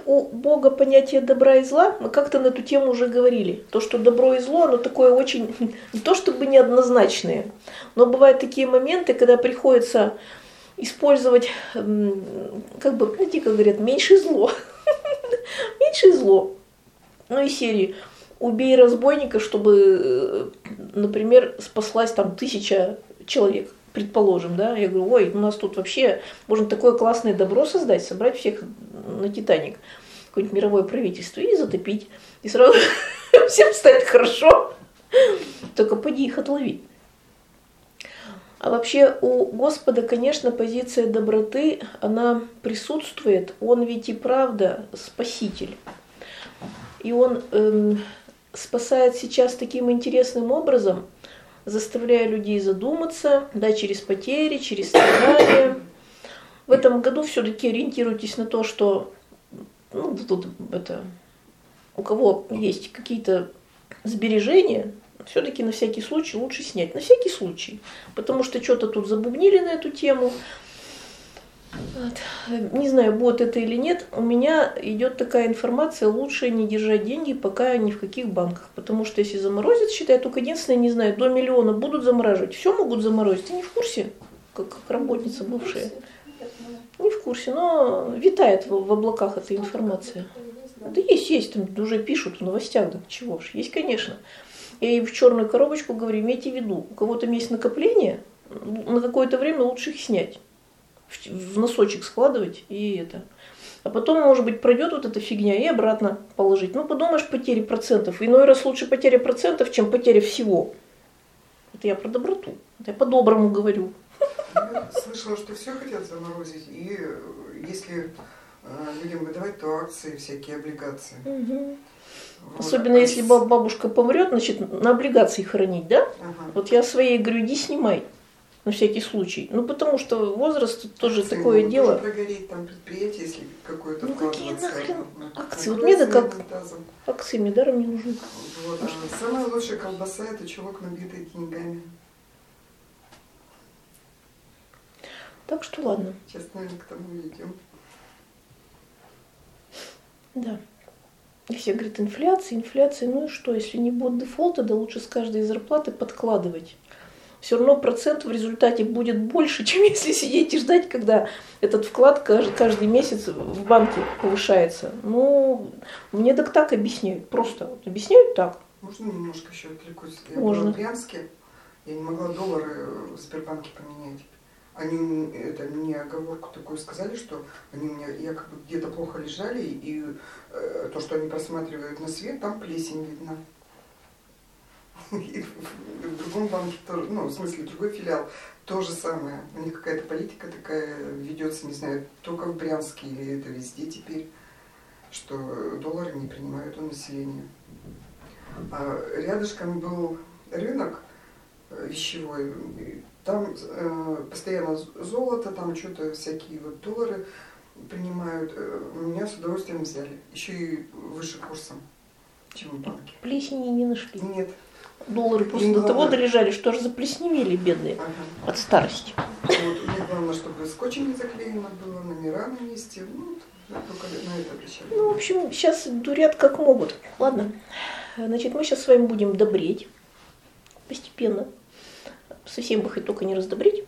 у Бога понятие добра и зла, мы как-то на эту тему уже говорили. То, что добро и зло, оно такое очень, не то чтобы неоднозначное, но бывают такие моменты, когда приходится использовать, как бы, знаете, как говорят, меньше зло. Меньше зло. Ну и серии «Убей разбойника, чтобы, например, спаслась там 1000 человек». Предположим, да, я говорю, ой, у нас тут вообще можно такое классное добро создать, собрать всех на Титаник, какое-нибудь мировое правительство и затопить. И сразу всем станет хорошо, только поди их отлови. А вообще у Господа, конечно, позиция доброты, она присутствует, Он ведь и правда Спаситель. И Он спасает сейчас таким интересным образом, заставляя людей задуматься, да, через потери, через страдания. В этом году все-таки ориентируйтесь на то, что тут у кого есть какие-то сбережения, все-таки на всякий случай лучше снять. На всякий случай. Потому что что-то тут забубнили на эту тему. Вот. Не знаю, будет это или нет, у меня идет такая информация, лучше не держать деньги пока ни в каких банках, потому что если заморозят, считай, только единственное, не знаю, до 1 миллиона будут замораживать, все могут заморозить, ты не в курсе, как работница бывшая? Не в курсе, но витает в облаках эта информация. Да есть, там уже пишут в новостях, да чего ж, есть, конечно. Я ей в черную коробочку говорю, имейте в виду, у кого там есть накопления, на какое-то время лучше их снять. В носочек складывать и это. А потом, может быть, пройдет вот эта фигня и обратно положить. Ну, подумаешь, потери процентов. Иной раз лучше потеря процентов, чем потеря всего. Это я про доброту. Это я по-доброму говорю. Я слышала, что все хотят заморозить. И если людям выдавать, то акции, всякие облигации. Угу. Вот. Особенно если бабушка помрет, значит, на облигации хранить, да? Ага. Вот я своей говорю, иди снимай. На всякий случай. Ну, потому что возраст тоже акции такое дело. Тоже прогореть там предприятие, если какое-то какие нахрен акции? Вот мне да как акциями даром не нужны. Вот. Самая лучшая колбаса – это чулок, набитый деньгами. Так что ладно. Сейчас, наверное, к тому идем. Да. И все говорят, инфляция. Ну и что, если не будет дефолта, да лучше с каждой зарплаты подкладывать. Все равно процент в результате будет больше, чем если сидеть и ждать, когда этот вклад каждый месяц в банке повышается. Ну, мне так объясняют, просто объясняют так. Можно немножко еще отвлекусь? Я Можно. была в Брянске, я не могла доллары в Сбербанке поменять. Они мне оговорку такую сказали, что они у меня якобы где-то плохо лежали, и то, что они просматривают на свет, там плесень видна. И в другом банке тоже, в смысле, другой филиал, то же самое. У них какая-то политика такая ведется, не знаю, только в Брянске или это везде теперь, что доллары не принимают у населения. А рядышком был рынок вещевой, там постоянно золото, там что-то всякие вот доллары принимают. Меня с удовольствием взяли, еще и выше курсом, чем в банке. Плесени не нашли? Нет. Доллары просто до того долежали, что аж заплесневели, бедные, от старости. Вот, мне главное, чтобы скотчем не заклеено было, номера на месте. Только на это обращали. Ну, в общем, сейчас дурят как могут. Ладно, значит, мы сейчас с вами будем добреть постепенно. Совсем бы хоть только не раздобрить.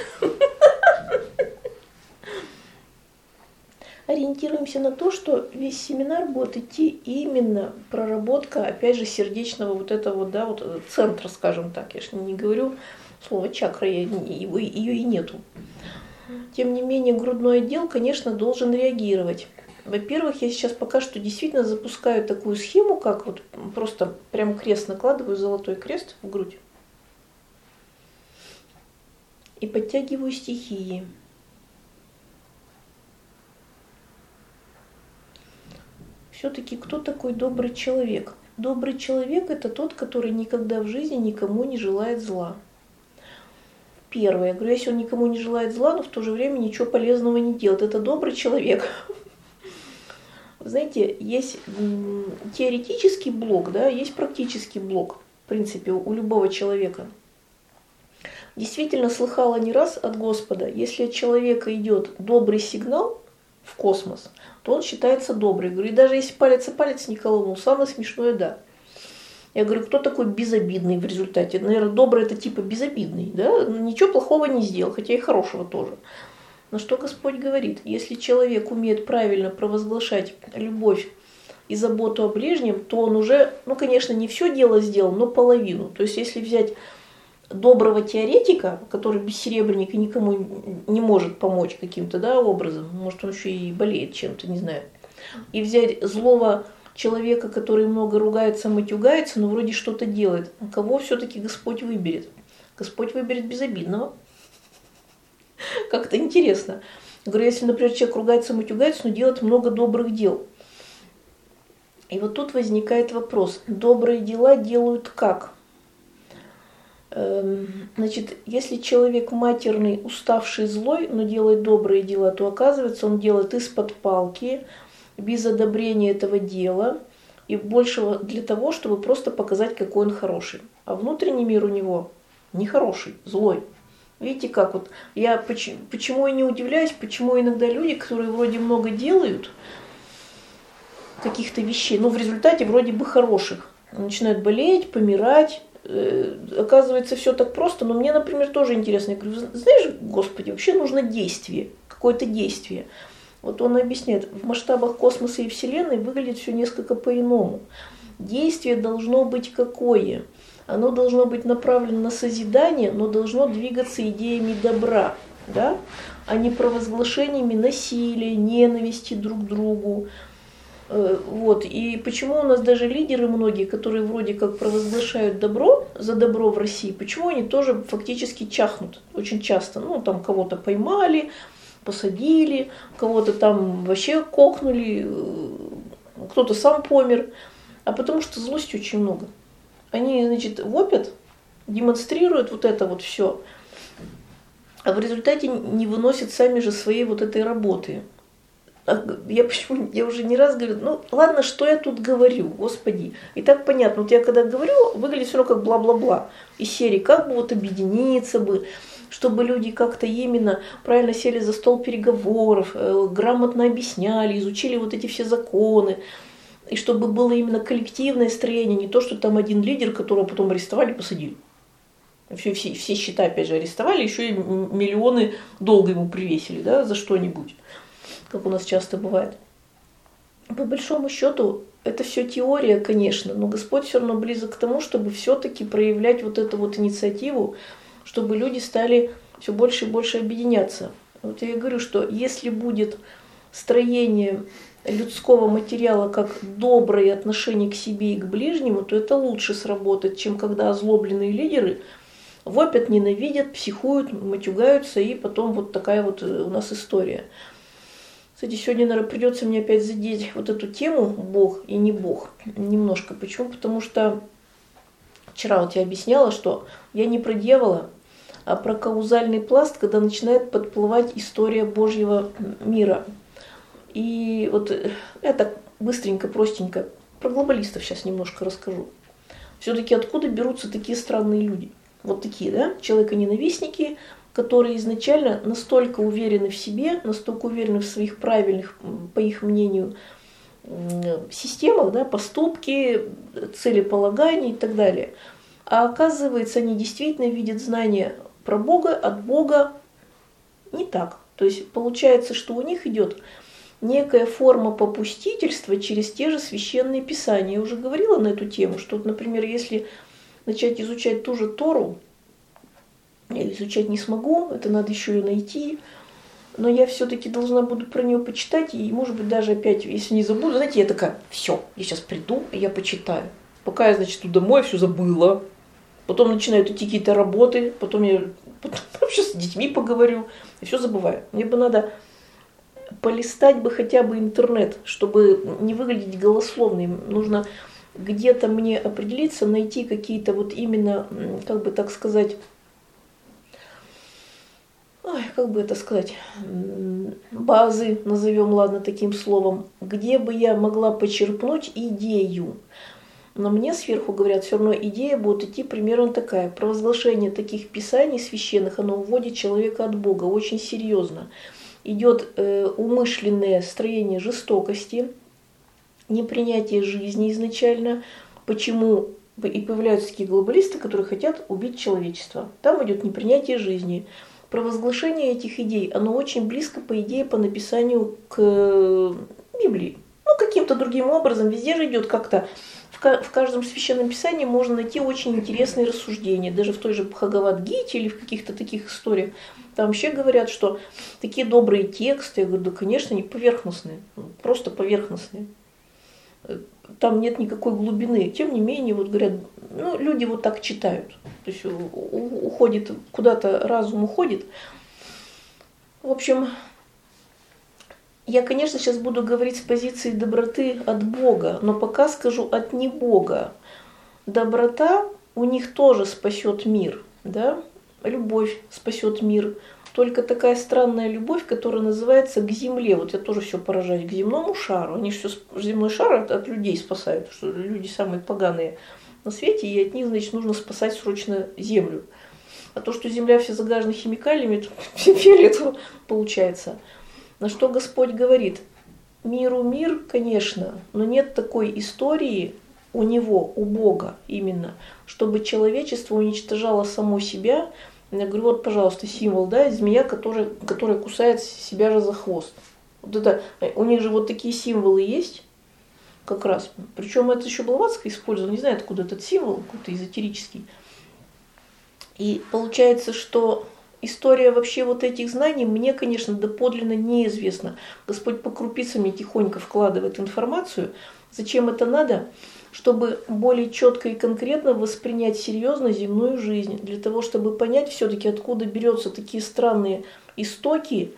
Ориентируемся на то, что весь семинар будет идти именно проработка, опять же, сердечного вот этого, да, вот центра, скажем так. Я же не говорю слово чакра, ее и нету. Тем не менее, грудной отдел, конечно, должен реагировать. Во-первых, я сейчас пока что действительно запускаю такую схему, как вот просто прям крест накладываю, золотой крест в грудь. И подтягиваю стихии. Все-таки кто такой добрый человек? Добрый человек – это тот, который никогда в жизни никому не желает зла. Первое. Я говорю, если он никому не желает зла, но в то же время ничего полезного не делает. Это добрый человек. Вы знаете, есть теоретический блок, да, есть практический блок, в принципе, у любого человека. Действительно слыхала не раз от Господа, если от человека идет добрый сигнал в космос, то он считается добрый. Говорю, и даже если палец о палец не колонул, самое смешное, да. Я говорю, кто такой безобидный в результате? Наверное, добрый это типа безобидный, да? Ничего плохого не сделал, хотя и хорошего тоже. Но что Господь говорит? Если человек умеет правильно провозглашать любовь и заботу о ближнем, то он уже, ну, конечно, не все дело сделал, но половину. То есть, если взять доброго теоретика, который бессеребренник и никому не может помочь каким-то, да, образом, может, он еще и болеет чем-то, не знаю, и взять злого человека, который много ругается, матюгается, но вроде что-то делает, кого все-таки Господь выберет? Господь выберет безобидного. Как-то интересно. Я говорю, если, например, человек ругается, матюгается, но делает много добрых дел. И вот тут возникает вопрос. Добрые дела делают как? Значит, если человек матерный, уставший, злой, но делает добрые дела, то оказывается, он делает из-под палки, без одобрения этого дела, и большего для того, чтобы просто показать, какой он хороший. А внутренний мир у него нехороший, злой. Видите, как вот я почему и не удивляюсь, почему иногда люди, которые вроде много делают каких-то вещей, но в результате вроде бы хороших, начинают болеть, помирать. Оказывается, все так просто, но мне, например, тоже интересно. Я говорю, знаешь, Господи, вообще нужно действие, какое-то действие. Вот он объясняет, в масштабах космоса и Вселенной выглядит все несколько по-иному. Действие должно быть какое? Оно должно быть направлено на созидание, но должно двигаться идеями добра, да? А не провозглашениями насилия, ненависти друг к другу. Вот. И почему у нас даже лидеры многие, которые вроде как провозглашают добро, за добро в России, почему они тоже фактически чахнут очень часто? Ну, там кого-то поймали, посадили, кого-то там вообще кокнули, кто-то сам помер. А потому что злости очень много. Они, значит, вопят, демонстрируют вот это вот все, а в результате не выносят сами же своей вот этой работы. Я уже не раз говорю, ну ладно, что я тут говорю, Господи. И так понятно, вот я когда говорю, выглядит все равно как бла-бла-бла. Из серии, как бы вот объединиться бы, чтобы люди как-то именно правильно сели за стол переговоров, грамотно объясняли, изучили вот эти все законы. И чтобы было именно коллективное строение, не то, что там один лидер, которого потом арестовали, посадили. Все счета опять же арестовали, еще и миллионы долга ему привесили, да, за что-нибудь, как у нас часто бывает. По большому счету, это все теория, конечно, но Господь все равно близок к тому, чтобы все-таки проявлять вот эту вот инициативу, чтобы люди стали все больше и больше объединяться. Вот я и говорю, что если будет строение людского материала как доброе отношение к себе и к ближнему, то это лучше сработает, чем когда озлобленные лидеры вопят, ненавидят, психуют, матюгаются, и потом вот такая вот у нас история. Кстати, сегодня, наверное, придется мне опять задеть вот эту тему Бог и не Бог немножко. Почему? Потому что вчера вот я объясняла, что я не про дьявола, а про каузальный пласт, когда начинает подплывать история Божьего мира. И вот я так быстренько, простенько про глобалистов сейчас немножко расскажу. Все-таки откуда берутся такие странные люди? Вот такие, да, человеконенавистники, которые изначально настолько уверены в себе, настолько уверены в своих правильных, по их мнению, системах, да, поступки, целеполагания и так далее. А оказывается, они действительно видят знания про Бога от Бога не так. То есть получается, что у них идет некая форма попустительства через те же священные писания. Я уже говорила на эту тему, что, например, если начать изучать ту же Тору, я изучать не смогу, это надо еще и найти, но я все-таки должна буду про нее почитать, и, может быть, даже опять, если не забуду, знаете, я такая, все, я сейчас приду, и я почитаю. Пока я, значит, иду домой, все забыла, потом начинают идти какие-то работы, потом вообще с детьми поговорю, и все забываю. Мне бы надо полистать бы хотя бы интернет, чтобы не выглядеть голословным. Нужно где-то мне определиться, найти какие-то вот именно, как бы так сказать, базы, назовем, ладно, таким словом, где бы я могла почерпнуть идею. Но мне сверху говорят, все равно идея будет идти примерно такая. Провозглашение таких писаний священных, оно уводит человека от Бога очень серьезно. идет умышленное строение жестокости, непринятие жизни изначально. Почему и появляются такие глобалисты, которые хотят убить человечество? Там идет непринятие жизни. Провозглашение этих идей, оно очень близко, по идее, по написанию к Библии. Ну, каким-то другим образом, везде же идет как-то, в каждом священном писании можно найти очень интересные рассуждения. Даже в той же Бхагавад-гите или в каких-то таких историях. Там вообще говорят, что такие добрые тексты, я говорю, да, конечно, не поверхностные, просто поверхностные. Там нет никакой глубины. Тем не менее, вот говорят, ну, люди вот так читают. То есть уходит, куда-то разум уходит. В общем, я, конечно, сейчас буду говорить с позиции доброты от Бога, но пока скажу от не Бога. Доброта у них тоже спасет мир, да? Любовь спасет мир. Только такая странная любовь, которая называется к земле. Вот я тоже все поражаюсь, к земному шару. Они же все земной шар от людей спасают, что люди самые поганые на свете, и от них, значит, нужно спасать срочно землю. А то, что земля вся загажена химикалиями, это фиолетово получается. На что Господь говорит: миру мир, конечно, но нет такой истории у него, у Бога именно, чтобы человечество уничтожало само себя. Я говорю, вот, пожалуйста, символ, да, змея, которая кусает себя же за хвост. Вот это, у них же вот такие символы есть, как раз. Причем это еще Блаватская использовала, не знаю, откуда этот символ, какой-то эзотерический. И получается, что история вообще вот этих знаний мне, конечно, доподлинно неизвестна. Господь по крупицам мне тихонько вкладывает информацию. Зачем это надо? Чтобы более четко и конкретно воспринять серьезно земную жизнь, для того, чтобы понять все-таки, откуда берутся такие странные истоки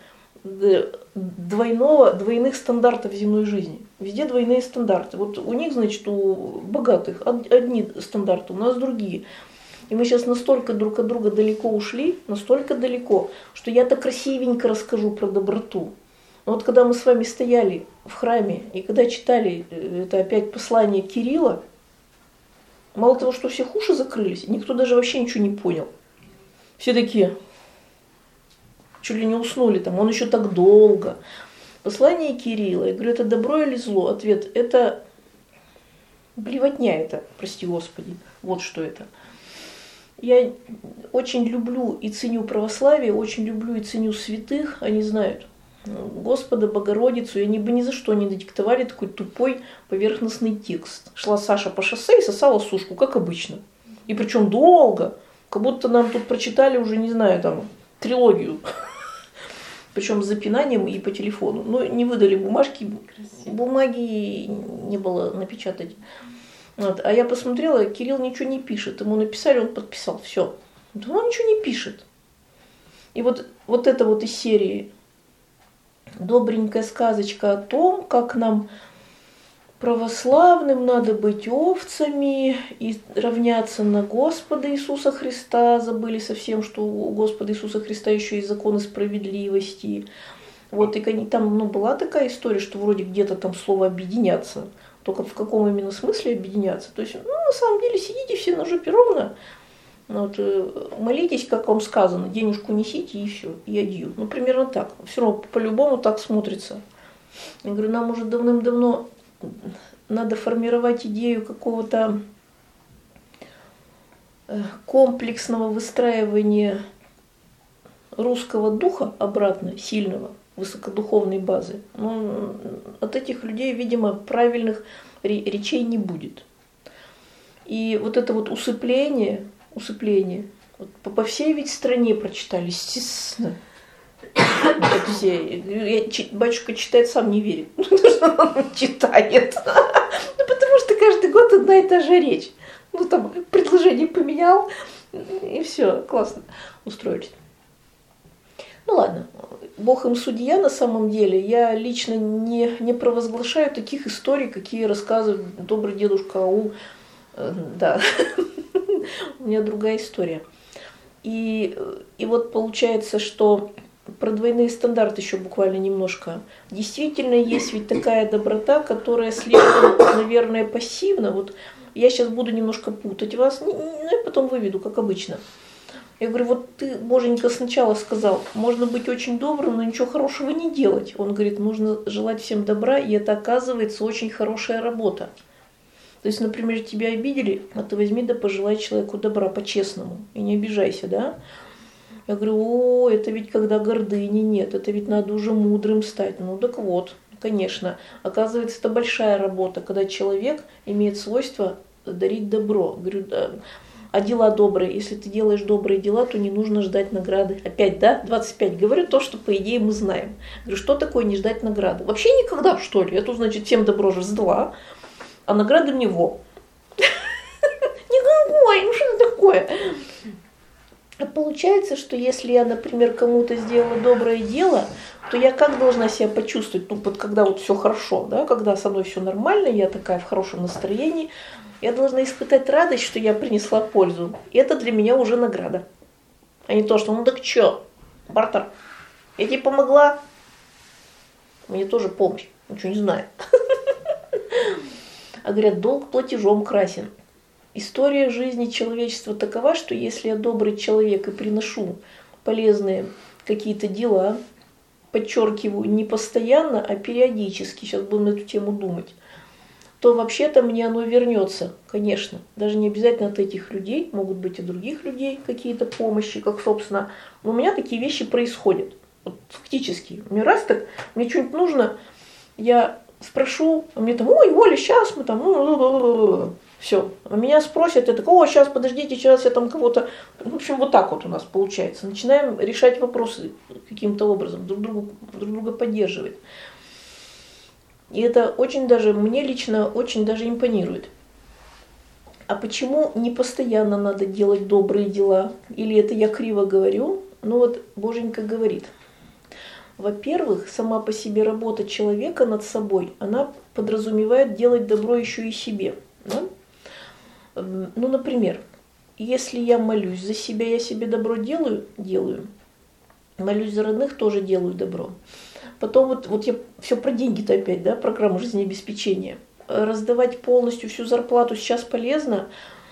двойных стандартов земной жизни. Везде двойные стандарты. Вот у них, значит, у богатых одни стандарты, у нас другие. И мы сейчас настолько друг от друга далеко ушли, настолько далеко, что я-то красивенько расскажу про доброту. Но вот когда мы с вами стояли в храме, и когда читали это опять послание Кирилла, мало того, что все уши закрылись, никто даже вообще ничего не понял. Все такие, чуть ли не уснули там, он еще так долго. Послание Кирилла, я говорю, это добро или зло? Ответ, это блевотня это, прости Господи, вот что это. Я очень люблю и ценю православие, очень люблю и ценю святых, они знают Господа, Богородицу, и они бы ни за что не надиктовали такой тупой поверхностный текст. Шла Саша по шоссе и сосала сушку, как обычно. И причем долго, как будто нам тут прочитали уже, не знаю, там, трилогию. Причем с запинанием и по телефону. Но не выдали бумажки, бумаги не было напечатать. Вот. А я посмотрела, Кирилл ничего не пишет. Ему написали, он подписал, все. Он ничего не пишет. И вот это вот из серии добренькая сказочка о том, как нам, православным, надо быть овцами и равняться на Господа Иисуса Христа. Забыли совсем, что у Господа Иисуса Христа еще есть законы справедливости. Вот, и там была такая история, что вроде где-то там слово «объединяться». Только в каком именно смысле объединяться? То есть, на самом деле, сидите все на жопе ровно, вот, молитесь, как вам сказано, денежку несите и все, и адью. Ну, примерно так. Все равно по-любому так смотрится. Я говорю, нам уже давным-давно надо формировать идею какого-то комплексного выстраивания русского духа обратно, сильного, высокодуховной базы. Но от этих людей, видимо, правильных речей не будет. И вот это вот усыпление, вот по всей ведь стране прочитали, естественно. Все. Батюшка читает, сам не верит. Он читает. Потому что каждый год одна и та же речь. Там предложение поменял, и все, классно устроились. Ну ладно, Бог им судья на самом деле. Я лично не провозглашаю таких историй, какие рассказывает добрый дедушка Аул. Да, у меня другая история. И вот получается, что про двойные стандарты еще буквально немножко. Действительно, есть ведь такая доброта, которая слишком, наверное, пассивна. Вот я сейчас буду немножко путать вас, но я потом выведу, как обычно. Я говорю, вот ты, Боженька, сначала сказал, можно быть очень добрым, но ничего хорошего не делать. Он говорит, нужно желать всем добра, и это, оказывается, очень хорошая работа. То есть, например, тебя обидели, а ты возьми да пожелай человеку добра по-честному, и не обижайся, да? Я говорю, это ведь когда гордыни нет, это ведь надо уже мудрым стать. Ну так вот, конечно. Оказывается, это большая работа, когда человек имеет свойство дарить добро. Говорю, да. А дела добрые, если ты делаешь добрые дела, то не нужно ждать награды. Опять, да, 25. Говорю то, что по идее мы знаем. Говорю, что такое не ждать награды? Вообще никогда, что ли? Это значит, всем добро же сдала, а награды мне во. Никакой, ну что это такое? А получается, что если я, например, кому-то сделала доброе дело, то я как должна себя почувствовать? Ну, вот когда вот все хорошо, да, когда со мной все нормально, я такая в хорошем настроении, я должна испытать радость, что я принесла пользу. И это для меня уже награда. А не то, что ну так что, бартер, я тебе помогла, мне тоже помощь, ничего не знаю. А говорят, долг платежом красен. История жизни человечества такова, что если я добрый человек и приношу полезные какие-то дела, подчеркиваю, не постоянно, а периодически, сейчас будем на эту тему думать, то вообще-то мне оно вернется, конечно. Даже не обязательно от этих людей, могут быть и других людей какие-то помощи, как, собственно, но у меня такие вещи происходят. Вот, фактически. Мне раз так, мне что-нибудь нужно, я спрошу, а мне там, ой, Оля, сейчас мы там, все. А меня спросят, я такой, о, сейчас, подождите, сейчас я там кого-то... В общем, вот так вот у нас получается. Начинаем решать вопросы каким-то образом, друг друга поддерживать. И это очень даже, мне лично очень даже импонирует. А почему не постоянно надо делать добрые дела? Или это я криво говорю? Ну вот Боженька говорит. Во-первых, сама по себе работа человека над собой, она подразумевает делать добро еще и себе. Да? Ну, например, если я молюсь за себя, я себе добро делаю. Молюсь за родных, тоже делаю добро. Потом вот я все про деньги-то опять, да, программу жизнеобеспечения. Раздавать полностью всю зарплату сейчас полезно?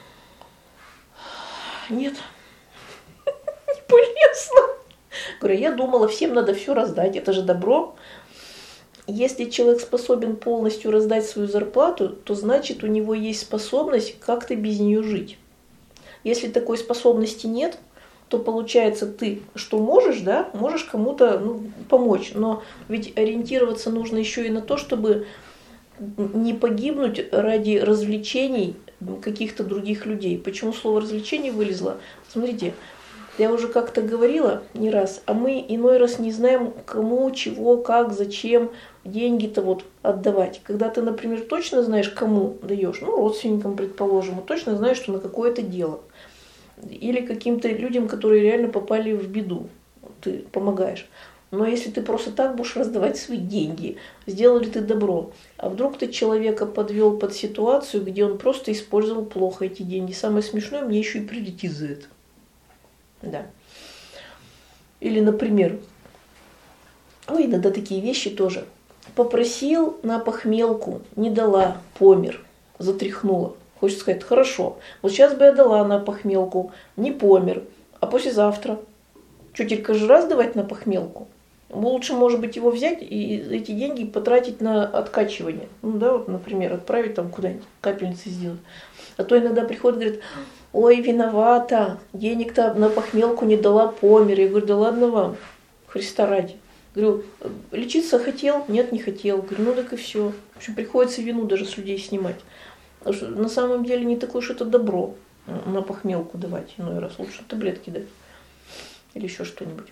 Нет, не полезно. Говорю, я думала, всем надо все раздать, это же добро. Если человек способен полностью раздать свою зарплату, то значит у него есть способность как-то без нее жить. Если такой способности нет, то получается ты что можешь, да, можешь кому-то помочь. Но ведь ориентироваться нужно еще и на то, чтобы не погибнуть ради развлечений каких-то других людей. Почему слово развлечение вылезло? Смотрите, я уже как-то говорила не раз, а мы иной раз не знаем, кому, чего, как, зачем деньги-то вот отдавать. Когда ты, например, точно знаешь, кому даешь, ну, родственникам, предположим, и точно знаешь, что на какое-то дело. Или каким-то людям, которые реально попали в беду, ты помогаешь. Но если ты просто так будешь раздавать свои деньги, сделал ли ты добро, а вдруг ты человека подвел под ситуацию, где он просто использовал плохо эти деньги. Самое смешное, мне еще и прилетит за это. Да. Или, например, иногда такие вещи тоже. Попросил на похмелку, не дала, помер, затряхнула. Хочется сказать, хорошо, вот сейчас бы я дала на похмелку, не помер, а послезавтра. Что, теперь каждый раз давать на похмелку? Лучше, может быть, его взять и эти деньги потратить на откачивание. Ну да, вот, например, отправить там куда-нибудь, капельницы сделать. А то иногда приходит и говорит, ой, виновата, денег-то на похмелку не дала, помер. Я говорю, да ладно вам, Христа ради. Говорю, лечиться хотел? Нет, не хотел. Говорю, ну так и все. В общем, приходится вину даже с людей снимать. Потому что на самом деле не такое уж это добро на похмелку давать иной раз. Лучше таблетки дать. Или еще что-нибудь.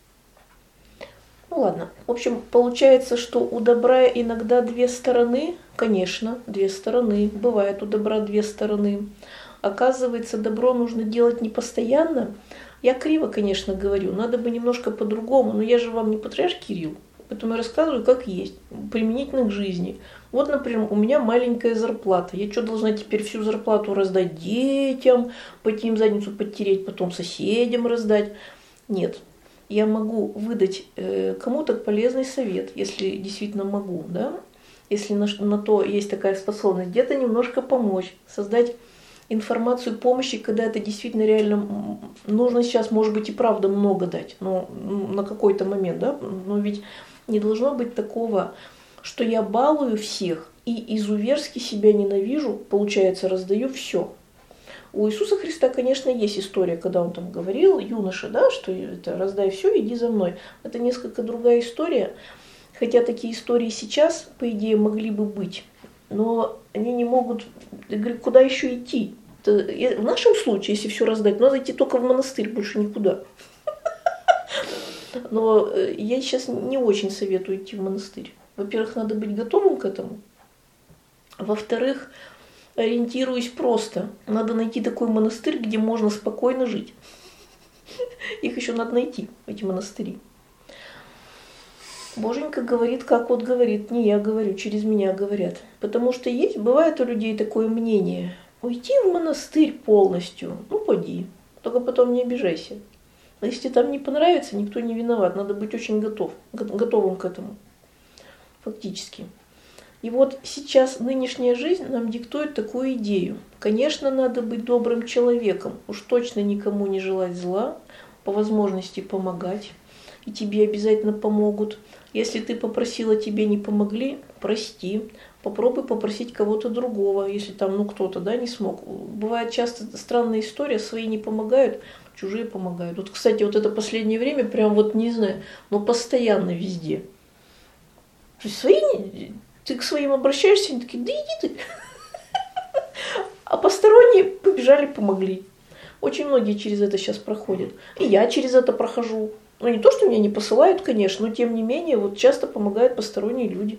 Ну ладно. В общем, получается, что у добра иногда две стороны. Конечно, две стороны. Бывает у добра две стороны. Оказывается, добро нужно делать не постоянно. Я криво, конечно, говорю. Надо бы немножко по-другому. Но я же вам не патриарх Кирилл. Поэтому я рассказываю, как есть. Применительно к жизни. Вот, например, у меня маленькая зарплата. Я что, должна теперь всю зарплату раздать детям, пойти им задницу подтереть, потом соседям раздать? Нет. Я могу выдать кому-то полезный совет, если действительно могу, да? Если на то есть такая способность, где-то немножко помочь, создать информацию помощи, когда это действительно реально нужно сейчас, может быть, и правда много дать, но на какой-то момент, да, но ведь не должно быть такого, что я балую всех и изуверски себя ненавижу, получается, раздаю все. У Иисуса Христа, конечно, есть история, когда он там говорил юноше, да, что это раздай все, иди за мной. Это несколько другая история, хотя такие истории сейчас, по идее, могли бы быть, но они не могут, я говорю, куда еще идти? В нашем случае, если все раздать, надо идти только в монастырь, больше никуда. Но я сейчас не очень советую идти в монастырь. Во-первых, надо быть готовым к этому. Во-вторых, ориентируюсь просто. Надо найти такой монастырь, где можно спокойно жить. Их еще надо найти, эти монастыри. Боженька говорит, как вот говорит, не я говорю, через меня говорят. Потому что бывает у людей такое мнение. Уйти в монастырь полностью, поди, только потом не обижайся. Но если там не понравится, никто не виноват. Надо быть очень готовым к этому. Фактически. И вот сейчас нынешняя жизнь нам диктует такую идею. Конечно, надо быть добрым человеком, уж точно никому не желать зла, по возможности помогать, и тебе обязательно помогут. Если ты попросила, тебе не помогли, прости, попробуй попросить кого-то другого, если там кто-то не смог. Бывает часто странная история, свои не помогают, чужие помогают. Вот, кстати, вот это последнее время прям не знаю, но постоянно везде. То есть ты к своим обращаешься, они такие, да иди ты. А посторонние побежали, помогли. Очень многие через это сейчас проходят. И я через это прохожу. Не то, что меня не посылают, конечно, но тем не менее, часто помогают посторонние люди.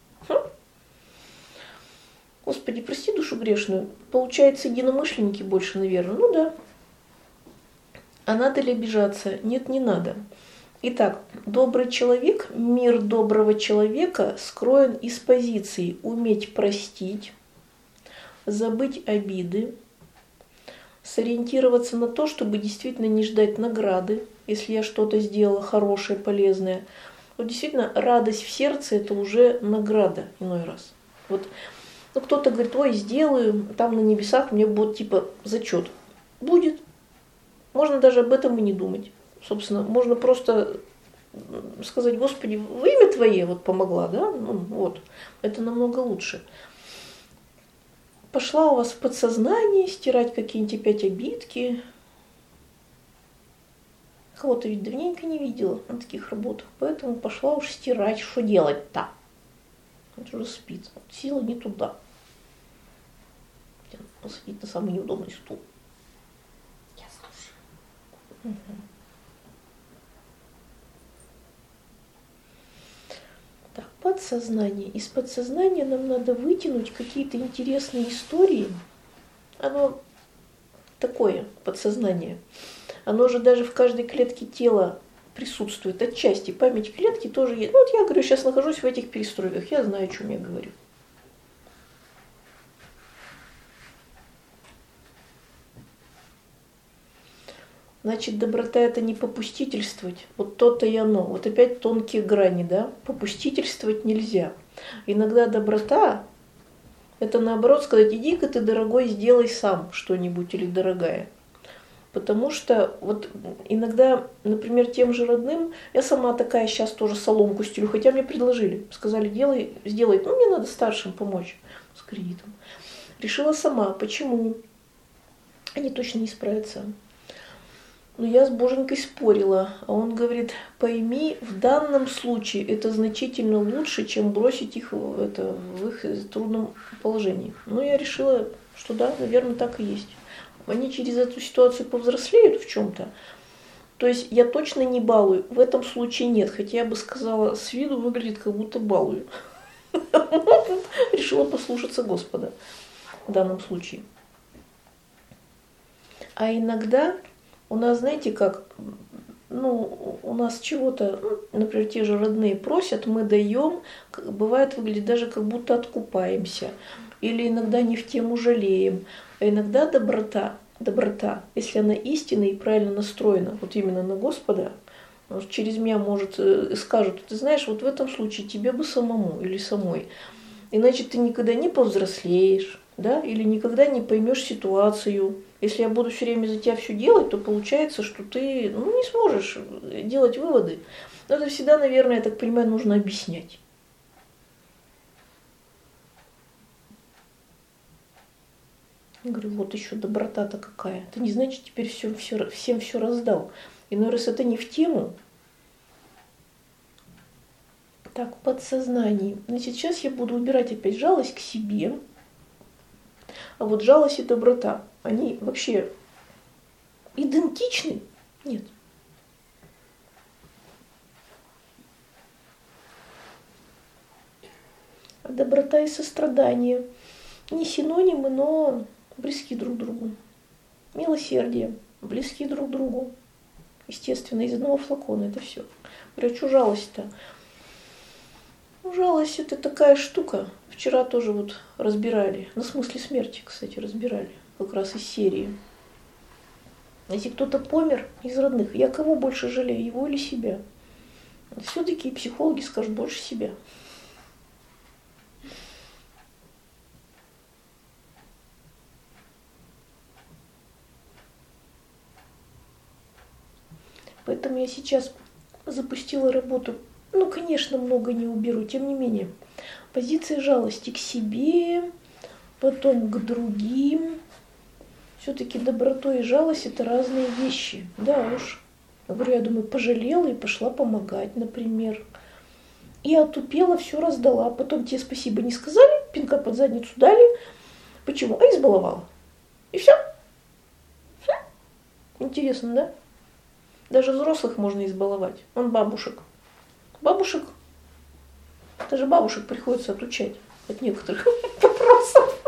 Господи, прости душу грешную. Получается, единомышленники больше, наверное. Да. А надо ли обижаться? Нет, не надо. Итак, добрый человек, мир доброго человека скроен из позиции уметь простить, забыть обиды, сориентироваться на то, чтобы действительно не ждать награды, если я что-то сделала хорошее, полезное. Действительно, радость в сердце – это уже награда иной раз. Кто-то говорит, ой, сделаю, там на небесах мне будет зачет. Будет. Можно даже об этом и не думать. Собственно, можно просто сказать, Господи, во имя Твое помогла, да? Это намного лучше. Пошла у вас в подсознание стирать какие-нибудь опять обидки. Кого-то ведь давненько не видела на таких работах, поэтому пошла уж стирать, что делать-то? Это уже спит, сила не туда. Посадить на самый неудобный стул. Я слушаю. Угу. Так, подсознание. Из подсознания нам надо вытянуть какие-то интересные истории. Оно такое, подсознание. Оно же даже в каждой клетке тела присутствует отчасти. Память клетки тоже есть. Я говорю, сейчас нахожусь в этих перестройках. Я знаю, о чем я говорю. Значит, доброта – это не попустительствовать. То-то и оно. Опять тонкие грани, да? Попустительствовать нельзя. Иногда доброта – это наоборот сказать, иди-ка ты, дорогой, сделай сам что-нибудь или дорогая. Потому что иногда, например, тем же родным, я сама такая сейчас тоже соломку стелю, хотя мне предложили, сказали, сделай. Мне надо старшим помочь с кредитом. Решила сама. Почему? Они точно не справятся. Но я с Боженькой спорила, а он говорит, пойми, в данном случае это значительно лучше, чем бросить их в их трудном положении. Я решила, что да, наверное, так и есть. Они через эту ситуацию повзрослеют в чем-то. То есть я точно не балую, в этом случае нет, хотя я бы сказала, с виду выглядит, как будто балую. Решила послушаться Господа в данном случае. А иногда у нас, знаете, как, у нас чего-то, например, те же родные просят, мы даем, бывает, выглядит даже как будто откупаемся. Или иногда не в тему жалеем. А иногда доброта, если она истинная и правильно настроена, именно на Господа, через меня скажут, ты знаешь, в этом случае тебе бы самому или самой. Иначе ты никогда не повзрослеешь, да, или никогда не поймешь ситуацию. Если я буду все время за тебя все делать, то получается, что ты не сможешь делать выводы. Но это всегда, наверное, я так понимаю, нужно объяснять. Я говорю, вот еще доброта-то какая. Это не значит, теперь всем все раздал. Иной раз это не в тему. Так, подсознание. Значит, сейчас я буду убирать опять жалость к себе. А вот жалость и доброта, они вообще идентичны? Нет. А доброта и сострадание не синонимы, но близки друг другу. Милосердие, близки друг другу. Естественно, из одного флакона это все. Говорю, что жалость-то? Жалость это такая штука. Вчера тоже вот разбирали. На смысле смерти, кстати, разбирали. Как раз из серии. Если кто-то помер из родных, я кого больше жалею, его или себя? Все-таки психологи скажут больше себя. Поэтому я сейчас запустила работу. Конечно, много не уберу, тем не менее. Позиция жалости к себе, потом к другим. Все-таки доброта и жалость – это разные вещи. Да уж. Я думаю, пожалела и пошла помогать, например. И отупела, все раздала. Потом тебе спасибо не сказали, пинка под задницу дали. Почему? А избаловала. И все. Интересно, да? Даже взрослых можно избаловать. Вон бабушек. Даже бабушек приходится отучать от некоторых вопросов.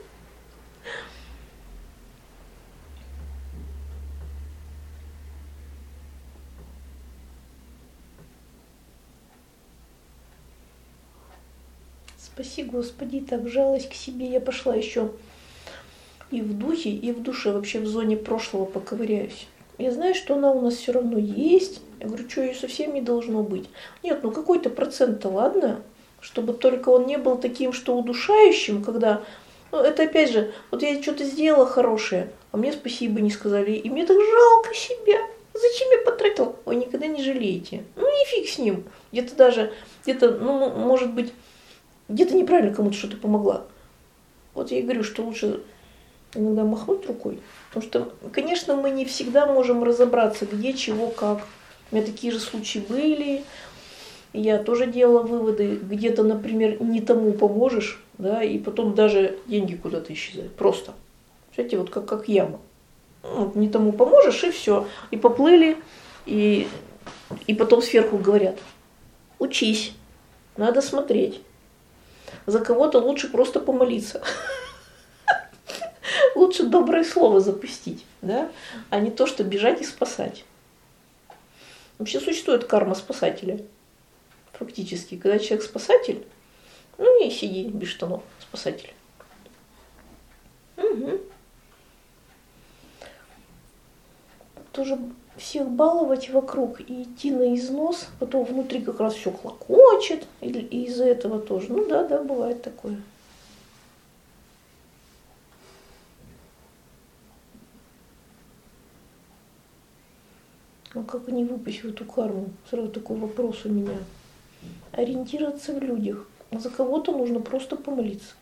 Спаси, Господи, так жалость к себе. Я пошла еще и в духе, и в душе, вообще в зоне прошлого поковыряюсь. Я знаю, что она у нас все равно есть. Я говорю, что ее совсем не должно быть. Нет, какой-то процент-то ладно, чтобы только он не был таким, что удушающим, когда... это опять же, вот я что-то сделала хорошее, а мне спасибо не сказали, и мне так жалко себя. Зачем я потратила? Ой, никогда не жалеете. И фиг с ним. Может быть, где-то неправильно кому-то что-то помогла. Вот я и говорю, что лучше иногда махнуть рукой. Потому что, конечно, мы не всегда можем разобраться, где, чего, как. У меня такие же случаи были. Я тоже делала выводы. Где-то, например, не тому поможешь, да, и потом даже деньги куда-то исчезают. Просто. Знаете, вот как яма. Не тому поможешь, и все. И поплыли, и потом сверху говорят, учись, надо смотреть. За кого-то лучше просто помолиться. Лучше доброе слово запустить, да, а не то, что бежать и спасать. Вообще существует карма спасателя. Фактически, когда человек спасатель, и сиди без штанов, спасатель. Угу. Тоже всех баловать вокруг и идти на износ, потом внутри как раз все клокочет, и из-за этого тоже. Да, бывает такое. А как не выпасть в эту карму? Сразу такой вопрос у меня. Ориентироваться в людях. За кого-то нужно просто помолиться.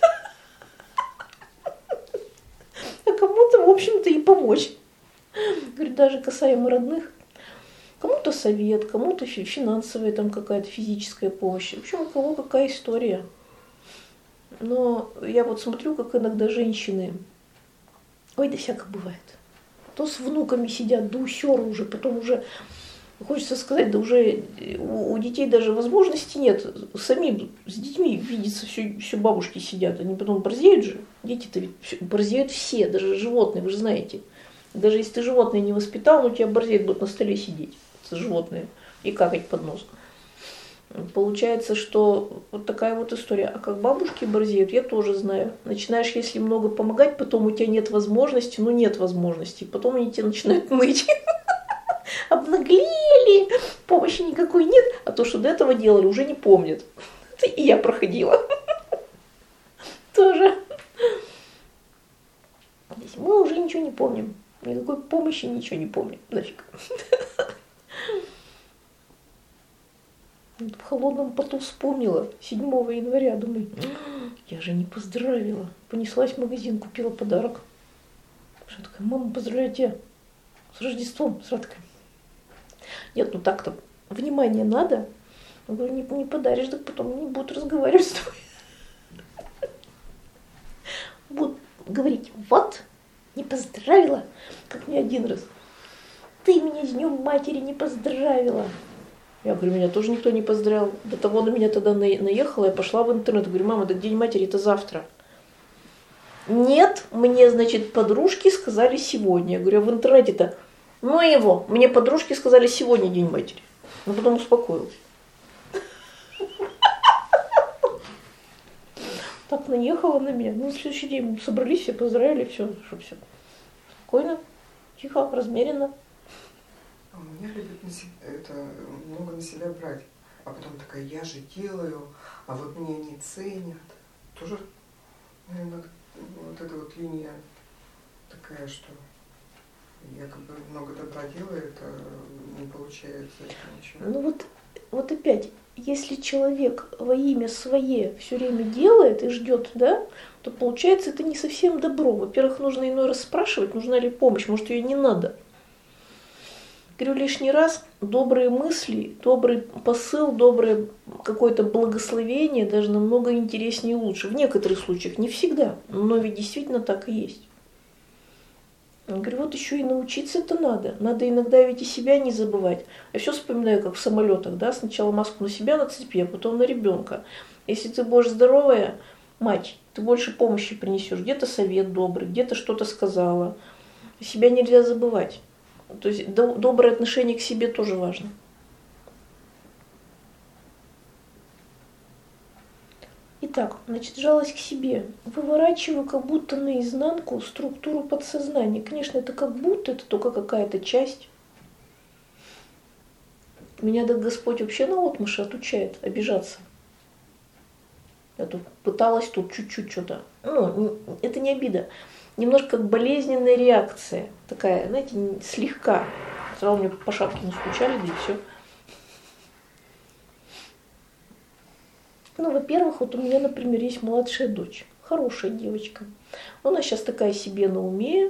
А кому-то, в общем-то, и помочь. Говорит, даже касаемо родных. Кому-то совет, кому-то финансовая там какая-то физическая помощь. В общем, у кого какая история. Но я вот смотрю, как иногда женщины... Ой, да всяко бывает. То с внуками сидят, да усеры уже, потом уже, хочется сказать, да уже у детей даже возможности нет. Сами с детьми видится, все бабушки сидят, они потом борзеют же. Дети-то ведь борзеют все, даже животные, вы же знаете. Даже если ты животное не воспитал, у тебя борзеет будет на столе сидеть, это животное, и какать под нос. Получается, что вот такая вот история. А как бабушки борзеют, я тоже знаю. Начинаешь, если много помогать, потом у тебя нет возможности, нет возможности. Потом они тебе начинают ныть. Обнаглели, помощи никакой нет, а то, что до этого делали, уже не помнят. И я проходила. Тоже. ничего не помним. Никакой помощи, ничего не помним. Нафиг. В холодном поту вспомнила 7 января. Думаю, я же не поздравила. Понеслась в магазин, купила подарок. Что такая, мама, поздравляю тебя с Рождеством. Сразу такая, нет, ну так-то внимание надо. Я говорю, не подаришь, так потом не будут разговаривать с тобой. Будут говорить, вот, не поздравила, как мне один раз. Ты меня с Днем Матери не поздравила. Я говорю, меня тоже никто не поздравил. До того на меня тогда наехала, я пошла в интернет. Говорю, мама, так День Матери это завтра. Нет, мне, значит, подружки сказали сегодня. Я говорю, а в интернете-то, ну его, мне подружки сказали сегодня День Матери. Но потом успокоилась. Так наехала на меня. Ну, в следующий день собрались, все поздравили, все, чтобы все спокойно, тихо, размеренно. У меня любят много на себя брать. А потом такая, я же делаю, а вот меня не ценят. Тоже, наверное, вот эта вот линия такая, что якобы много добра делает, а не получается ничего. Ну вот опять, если человек во имя свое все время делает и ждет, да, то получается это не совсем добро. Во-первых, нужно иной раз спрашивать, нужна ли помощь, может ее не надо. Говорю лишний раз, добрые мысли, добрый посыл, доброе какое-то благословение даже намного интереснее и лучше. В некоторых случаях, не всегда, но ведь действительно так и есть. Я говорю, вот еще и научиться это надо. Надо иногда ведь и себя не забывать. Я все вспоминаю, как в самолетах, да, сначала маску на себя нацепи, а потом на ребенка. Если ты будешь здоровая мать, ты больше помощи принесешь. Где-то совет добрый, где-то что-то сказала. Себя нельзя забывать. То есть доброе отношение к себе тоже важно. Итак, значит, жалость к себе. Выворачиваю как будто наизнанку структуру подсознания. Конечно, это как будто, это только какая-то часть. Меня так Господь вообще наотмашь отучает обижаться. Я тут пыталась тут чуть-чуть что-то. Ну, это не обида. Немножко как болезненная реакция. Такая, знаете, слегка. Сразу мне по шапке настучали, да и все. Ну, во-первых, вот у меня, например, есть младшая дочь. Хорошая девочка. Она сейчас такая себе на уме.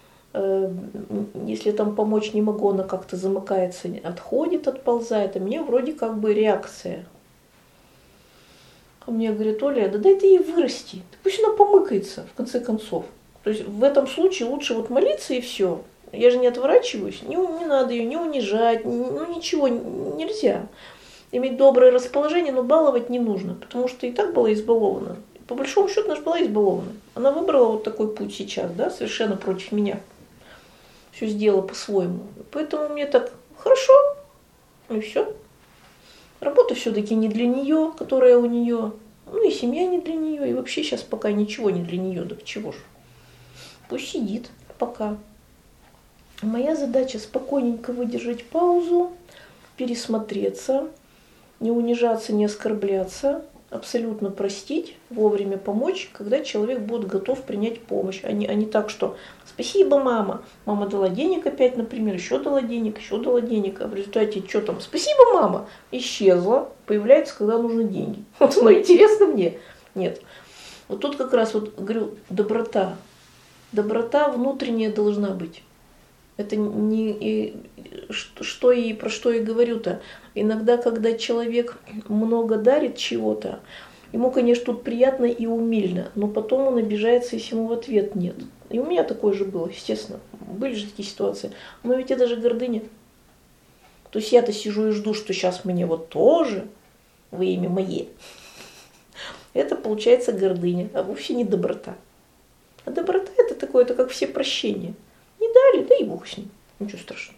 Если там помочь не могу, она как-то замыкается, отходит, отползает. А мне вроде как бы реакция. А мне говорит, Оля, да дай ты ей вырасти. Да пусть она помыкается, в конце концов. То есть в этом случае лучше вот молиться и все. Я же не отворачиваюсь, не надо ее не унижать, ну ничего нельзя. Иметь доброе расположение, но баловать не нужно, потому что и так была избалована. По большому счету, она же была избалована. Она выбрала вот такой путь сейчас, да, совершенно против меня. Все сделала по-своему. Поэтому мне так хорошо, и все. Работа все-таки не для нее, которая у нее, ну и семья не для нее, и вообще сейчас пока ничего не для нее, так чего ж. Пусть сидит пока. Моя задача спокойненько выдержать паузу, пересмотреться, не унижаться, не оскорбляться, абсолютно простить, вовремя помочь, когда человек будет готов принять помощь, а не так, что спасибо, мама. Мама дала денег опять, например, еще дала денег, а в результате что там? Спасибо, мама. Исчезла, появляется, когда нужны деньги. Вот оно интересно мне. Нет. Вот тут как раз вот говорю, доброта. Доброта внутренняя должна быть. Это не что и про что я говорю-то. Иногда, когда человек много дарит чего-то, ему, конечно, тут приятно и умильно, но потом он обижается, если ему в ответ нет. И у меня такое же было, естественно. Были же такие ситуации. Но ведь это же гордыня. То есть я-то сижу и жду, что сейчас мне вот тоже во имя мое. Это получается гордыня, а вовсе не доброта. А доброта это такое, это как все прощения. Не дали, да и бог с ним. Ничего страшного.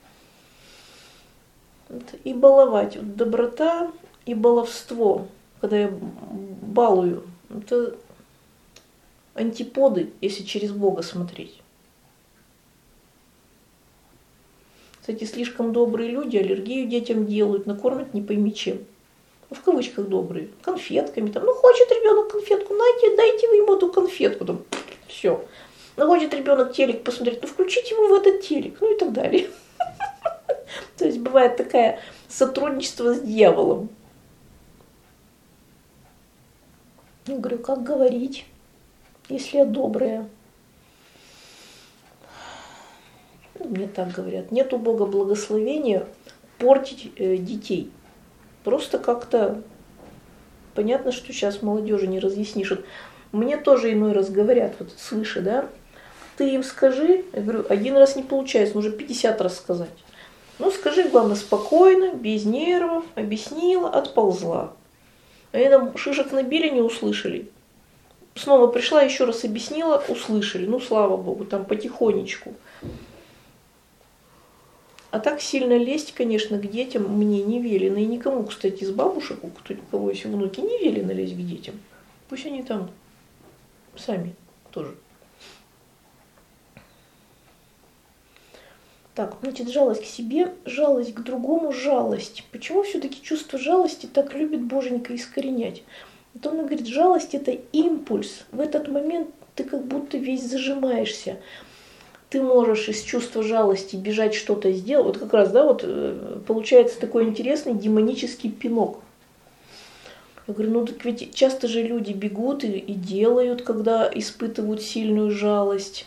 И баловать. Доброта и баловство, когда я балую, это антиподы, если через Бога смотреть. Кстати, слишком добрые люди аллергию детям делают, накормят не пойми чем. В кавычках добрые. Конфетками. Там, ну, хочет ребенок конфетку, дайте вы ему эту конфетку. Там, все. Ну, хочет ребенок телек посмотреть, ну включите его в этот телек, ну и так далее. То есть бывает такое сотрудничество с дьяволом. Я говорю, как говорить, если я добрая? Мне так говорят, нет у Бога благословения портить детей. Просто как-то понятно, что сейчас молодежи не разъяснишь. Мне тоже иной раз говорят, вот свыше, да, ты им скажи, я говорю, один раз не получается, нужно 50 раз сказать. Ну, скажи, главное, спокойно, без нервов, объяснила, отползла. Они там шишек набили, не услышали. Снова пришла, еще раз объяснила, услышали. Ну, слава Богу, там потихонечку. А так сильно лезть, конечно, к детям мне не велено. И никому, кстати, из бабушек, у кого есть внуки, не велено лезть к детям. Пусть они там сами тоже. Так, значит, жалость к себе, жалость к другому, жалость. Почему все-таки чувство жалости так любит Боженька искоренять? Вот он говорит, жалость – это импульс. В этот момент ты как будто весь зажимаешься. Ты можешь из чувства жалости бежать что-то сделать. Вот как раз, да, вот получается такой интересный демонический пинок. Я говорю, ну так ведь часто же люди бегут и делают, когда испытывают сильную жалость.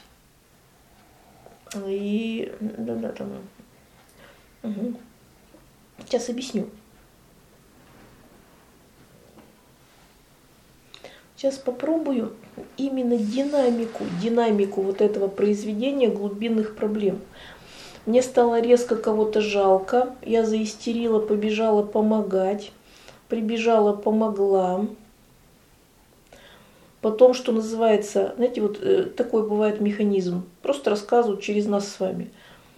И да, там. Угу. Сейчас объясню. Сейчас попробую именно динамику вот этого произведения глубинных проблем. Мне стало резко кого-то жалко, я заистерила, побежала помогать, прибежала, помогла. Потом, что называется, знаете, вот такой бывает механизм, просто рассказывают через нас с вами.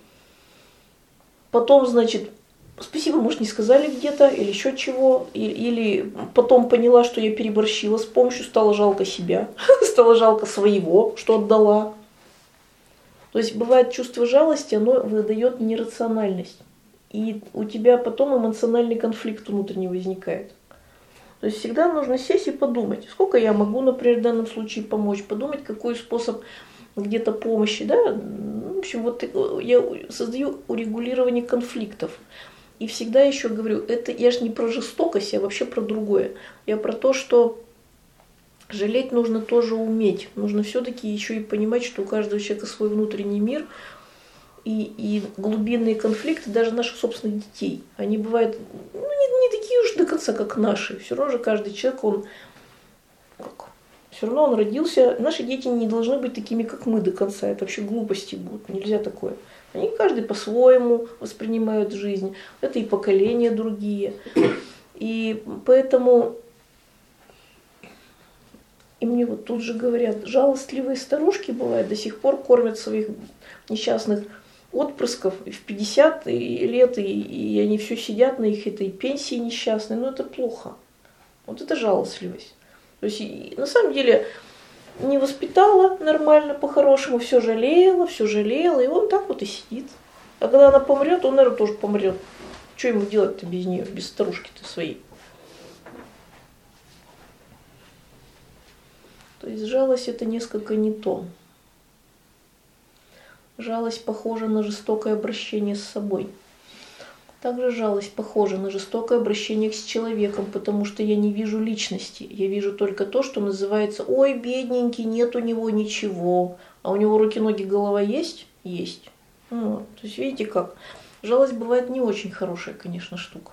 Потом, значит, спасибо, может, не сказали где-то или еще чего, или потом поняла, что я переборщила с помощью, стало жалко себя, стало жалко своего, что отдала. То есть бывает чувство жалости, оно выдает нерациональность. И у тебя потом эмоциональный конфликт внутренний возникает. То есть всегда нужно сесть и подумать, сколько я могу, например, в данном случае помочь, подумать, какой способ где-то помощи. Да? В общем, вот я создаю урегулирование конфликтов. И всегда еще говорю, это я же не про жестокость, а вообще про другое. Я про то, что жалеть нужно тоже уметь. Нужно все-таки еще и понимать, что у каждого человека свой внутренний мир. И глубинные конфликты даже наших собственных детей, они бывают не такие уж до конца, как наши. Все равно же каждый человек, все равно он родился. Наши дети не должны быть такими, как мы до конца. Это вообще глупости будут. Нельзя такое. Они каждый по-своему воспринимают жизнь. Это и поколения другие. И поэтому, и мне вот тут же говорят, жалостливые старушки бывают, до сих пор кормят своих несчастных отпрысков в 50 лет, и они все сидят на их этой пенсии несчастной. Но это плохо. Вот это жалостливость. То есть на самом деле не воспитала нормально, по-хорошему, все жалела, и он так вот и сидит. А когда она помрет, он, наверное, тоже помрет. Что ему делать-то без нее, без старушки-то своей? То есть жалость это несколько не то. Жалость похожа на жестокое обращение с собой. Также жалость похожа на жестокое обращение с человеком, потому что я не вижу личности. Я вижу только то, что называется «Ой, бедненький, нет у него ничего». А у него руки, ноги, голова есть? Есть. Вот. То есть видите как? Жалость бывает не очень хорошая, конечно, штука.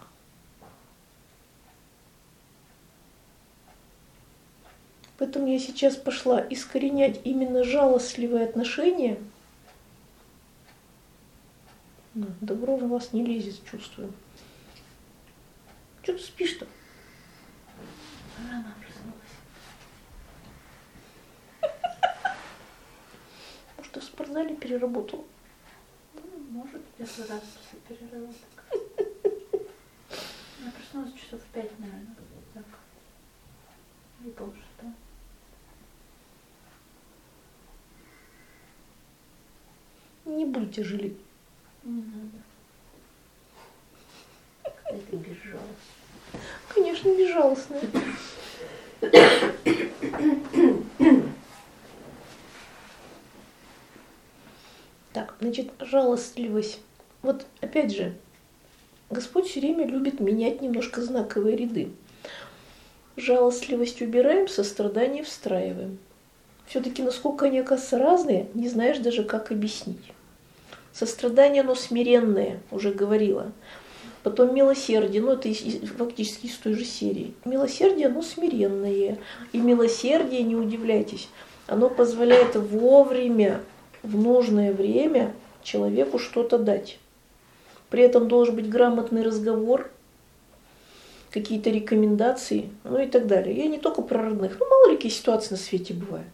Поэтому я сейчас пошла искоренять именно жалостливые отношения. Добро в вас не лезет, чувствую. Что ты спишь-то? Рано проснулась. Может, ты в спортзале переработал? Может, первый раз после переработок. Я проснулась часов в 5, наверное. Так. И полшестого. Не будете жалеть. Не надо. Какая-то безжалостная. Конечно, безжалостная. Значит, жалостливость. Вот опять же, Господь все время любит менять немножко знаковые ряды. Жалостливость убираем, сострадание встраиваем. Все-таки насколько они, оказывается, разные, не знаешь даже, как объяснить. Сострадание, оно смиренное, уже говорила. Потом милосердие, это фактически из той же серии. Милосердие, оно смиренное. И милосердие, не удивляйтесь, оно позволяет вовремя, в нужное время человеку что-то дать. При этом должен быть грамотный разговор, какие-то рекомендации, и так далее. Я не только про родных, мало ли какие ситуации на свете бывают.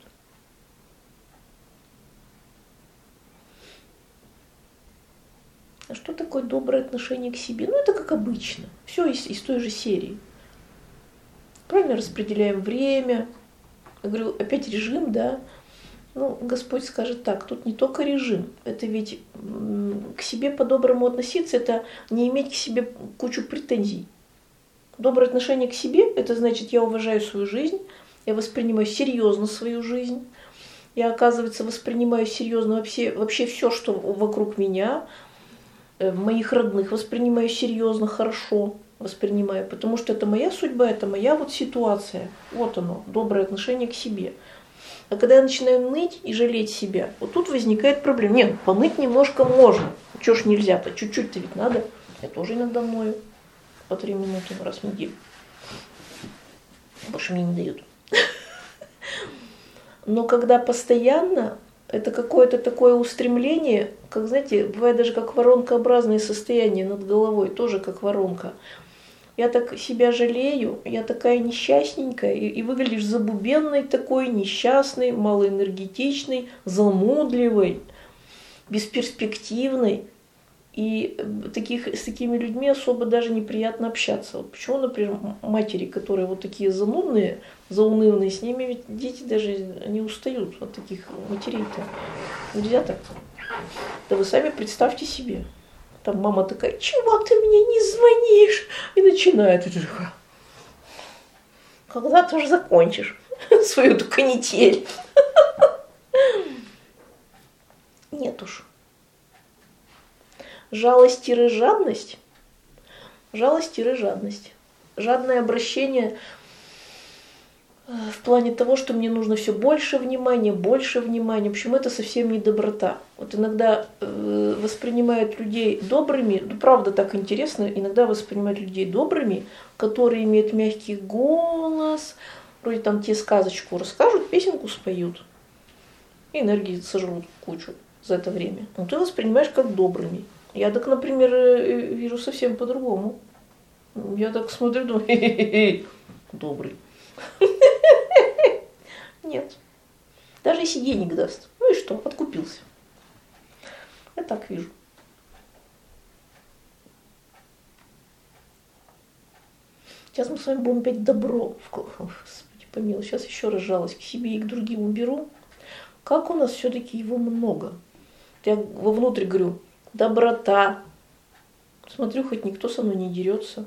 А что такое доброе отношение к себе? Это как обычно. Все из той же серии. Правильно распределяем время. Я говорю, опять режим, да. Господь скажет так, тут не только режим. Это ведь к себе по-доброму относиться, это не иметь к себе кучу претензий. Доброе отношение к себе, это значит, я уважаю свою жизнь, я воспринимаю серьезно свою жизнь. Я, оказывается, воспринимаю серьезно вообще все, что вокруг меня, моих родных воспринимаю серьезно, хорошо воспринимаю, потому что это моя судьба, это моя ситуация. Вот оно, доброе отношение к себе. А когда я начинаю ныть и жалеть себя, тут возникает проблема. Нет, поныть немножко можно. Чего ж нельзя-то? Чуть-чуть-то ведь надо. Я тоже иногда ною по 3 минуты раз в неделю. Больше мне не дают. Но когда постоянно, это какое-то такое устремление, как, знаете, бывает даже как воронкообразное состояние над головой, тоже как воронка. Я так себя жалею, я такая несчастненькая, и выглядишь забубенной такой, несчастной, малоэнергетичной, замудливой, бесперспективной. И с такими людьми особо даже неприятно общаться. Почему, например, матери, которые такие занудные, заунывные, с ними ведь дети даже не устают от таких матерей-то. Нельзя так. Да вы сами представьте себе. Там мама такая, чего ты мне не звонишь? И начинает. Когда ты уже закончишь свою эту канитель? Нет уж. Жалость-жадность. Жалость-жадность. Жадное обращение в плане того, что мне нужно все больше внимания. В общем, это совсем не доброта. Иногда воспринимают людей добрыми, правда так интересно, иногда воспринимают людей добрыми, которые имеют мягкий голос, вроде там те сказочку расскажут, песенку споют, и энергии сожрут кучу за это время. Но ты воспринимаешь как добрыми. Я так, например, вижу совсем по-другому. Я так смотрю, думаю, хе-хе-хе, добрый. Нет. Даже если денег даст. И что, откупился. Я так вижу. Сейчас мы с вами будем опять добро. Господи помилуй, сейчас еще раз жалость к себе и к другим уберу. Как у нас все-таки его много. Я вовнутрь говорю, доброта. Смотрю, хоть никто со мной не дерется.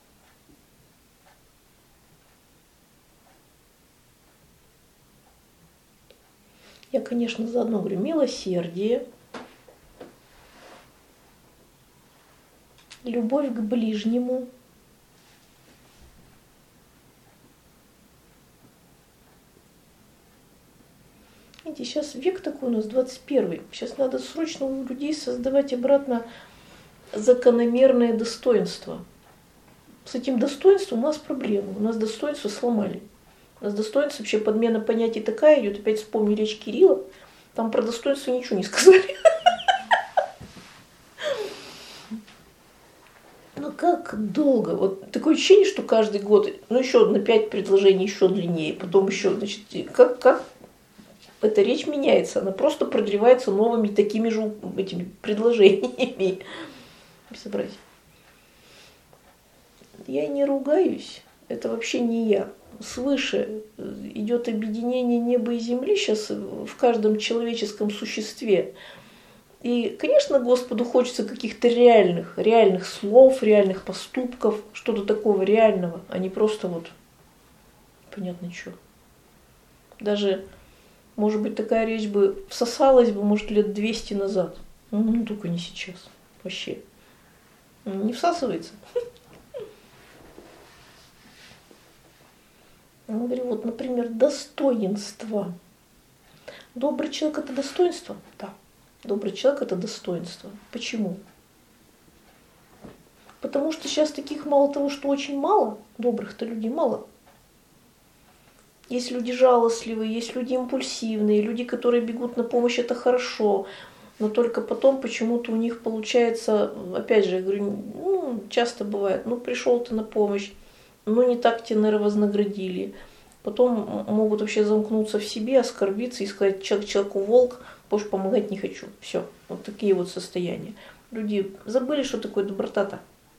Я, конечно, заодно говорю, милосердие, любовь к ближнему, видите, сейчас век такой у нас, 21-й. Сейчас надо срочно у людей создавать обратно закономерное достоинство. С этим достоинством у нас проблемы. У нас достоинство сломали. У нас достоинство, вообще подмена понятий такая идет. Опять вспомни речь Кирилла. Там про достоинство ничего не сказали. Как долго. Такое ощущение, что каждый год, еще на 5 предложений еще длиннее. Потом еще, как эта речь меняется. Она просто продлевается новыми такими же этими предложениями. Безобразие. Я не ругаюсь. Это вообще не я. Свыше идет объединение неба и земли сейчас в каждом человеческом существе. И, конечно, Господу хочется каких-то реальных слов, реальных поступков, что-то такого реального, а не просто понятно что. Даже, может быть, такая речь бы всосалась бы, может, лет 200 назад. Ну, только не сейчас. Вообще. Не всасывается. Я говорю, вот, например, достоинство. Добрый человек – это достоинство? Да. Добрый человек – это достоинство. Почему? Потому что сейчас таких мало того, что очень мало, добрых-то людей мало. Есть люди жалостливые, есть люди импульсивные, люди, которые бегут на помощь, это хорошо. Но только потом почему-то у них получается, опять же, я говорю, часто бывает, пришел ты на помощь, не так тебя, наверное, вознаградили. Потом могут вообще замкнуться в себе, оскорбиться и сказать, человеку волк, больше помогать не хочу. Все, вот такие вот состояния. Люди забыли, что такое доброта-то.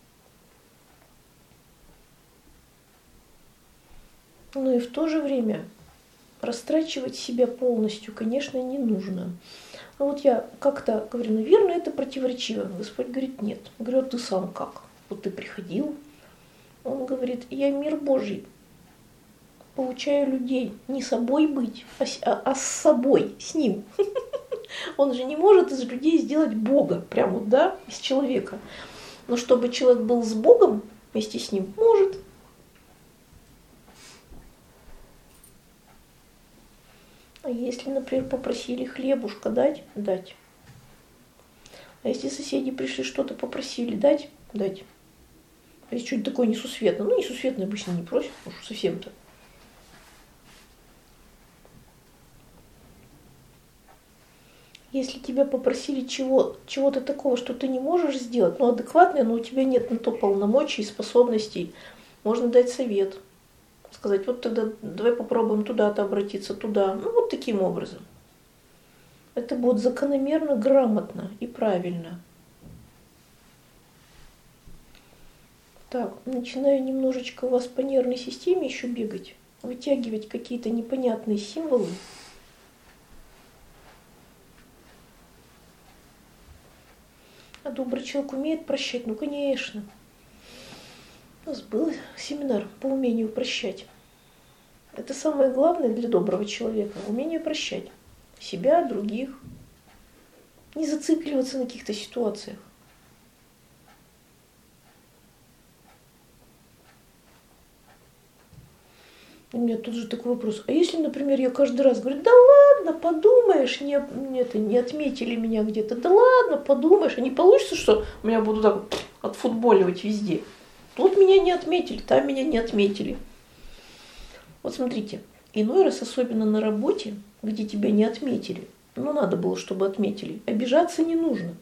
И в то же время растрачивать себя полностью, конечно, не нужно. Но вот я как-то говорю, наверное, это противоречиво. Господь говорит, нет. Я говорю, ты сам как? Вот ты приходил. Он говорит, я мир Божий. Получаю людей не собой быть, а с собой, с ним. Он же не может из людей сделать Бога, прям вот, да, из человека. Но чтобы человек был с Богом вместе с ним, может. А если, например, попросили хлебушка дать, дать. А если соседи пришли, что-то попросили дать, дать. А если что-нибудь такое несусветное, несусветное обычно не просят, уж совсем-то. Если тебя попросили чего-то такого, что ты не можешь сделать, адекватное, но у тебя нет на то полномочий и способностей, можно дать совет. Сказать, вот тогда давай попробуем туда-то обратиться, туда. Вот таким образом. Это будет закономерно, грамотно и правильно. Так, начинаю немножечко у вас по нервной системе еще бегать, вытягивать какие-то непонятные символы. А добрый человек умеет прощать? Конечно. У нас был семинар по умению прощать. Это самое главное для доброго человека. Умение прощать себя, других. Не зацикливаться на каких-то ситуациях. У меня тут же такой вопрос. А если, например, я каждый раз говорю, да ладно, подумаешь, не отметили меня где-то, да ладно, подумаешь, а не получится, что меня будут так вот отфутболивать везде. Тут меня не отметили, там меня не отметили. Вот смотрите, иной раз, особенно на работе, где тебя не отметили, надо было, чтобы отметили, обижаться не нужно.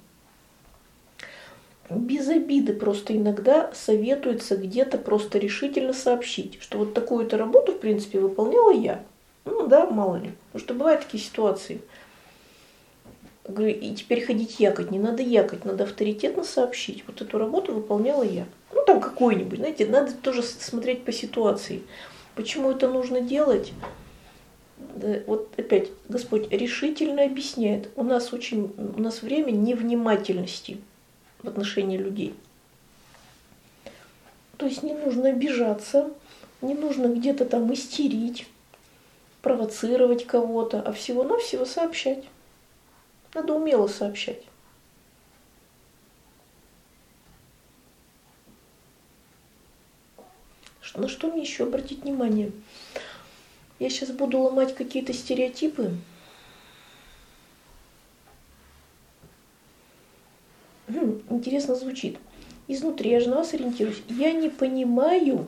Без обиды просто иногда советуется где-то просто решительно сообщить, что вот такую-то работу, в принципе, выполняла я. Мало ли. Потому что бывают такие ситуации. Говорю, и теперь ходить якать. Не надо якать, надо авторитетно сообщить. Вот эту работу выполняла я. Там какой-нибудь, знаете, надо тоже смотреть по ситуации. Почему это нужно делать? Вот опять Господь решительно объясняет. У нас время невнимательности в отношении людей. То есть не нужно обижаться, не нужно где-то там истерить, провоцировать кого-то, а всего-навсего сообщать. Надо умело сообщать. На что мне еще обратить внимание? Я сейчас буду ломать какие-то стереотипы. Интересно звучит. Изнутри я же на вас ориентируюсь. Я не понимаю,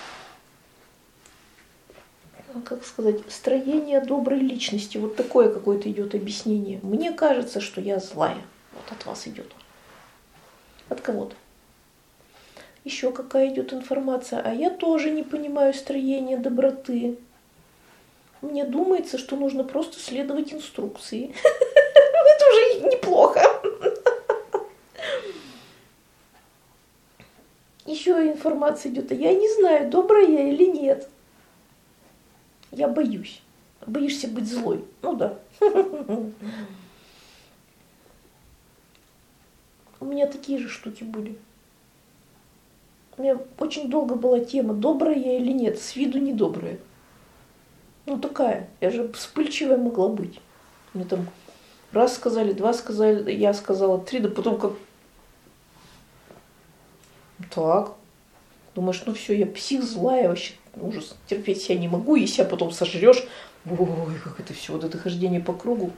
строение доброй личности. Вот такое какое-то идет объяснение. Мне кажется, что я злая. Вот от вас идет. От кого-то. Еще какая идет информация. А я тоже не понимаю строения доброты. Мне думается, что нужно просто следовать инструкции. Это уже неплохо. Еще информация идет, а я не знаю, добрая я или нет. Я боюсь. Боишься быть злой. Да. У меня такие же штуки были. У меня очень долго была тема, добрая я или нет, с виду недобрая. Такая. Я же вспыльчивая могла быть. У меня там Раз сказали, два сказали, я сказала, три, да потом как... Так. Думаешь, ну все, я псих злая, вообще ужас, терпеть себя не могу, и себя потом сожрешь. Ой, как это все, вот это хождение по кругу.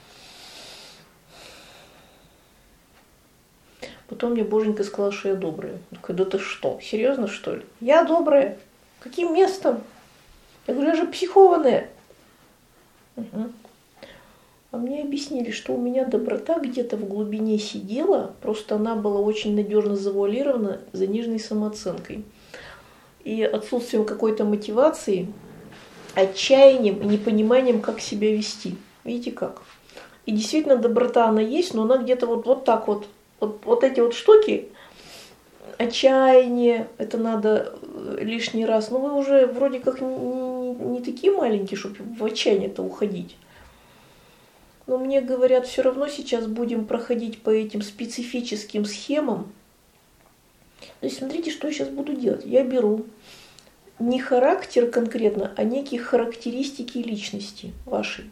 Потом мне Боженька сказала, что я добрая. Я такая, да ты что, серьезно что ли? Я добрая? Каким местом? Я говорю, я же психованная. Угу. А мне объяснили, что у меня доброта где-то в глубине сидела, просто она была очень надежно завуалирована заниженной самооценкой. И отсутствием какой-то мотивации, отчаянием и непониманием, как себя вести. Видите как? И действительно доброта она есть, но она где-то вот так вот. Вот эти вот штуки, отчаяние, это надо лишний раз. Но вы уже вроде как не такие маленькие, чтобы в отчаяние-то уходить. Но мне говорят, все равно сейчас будем проходить по этим специфическим схемам. То есть смотрите, что я сейчас буду делать. Я беру не характер конкретно, а некие характеристики личности вашей.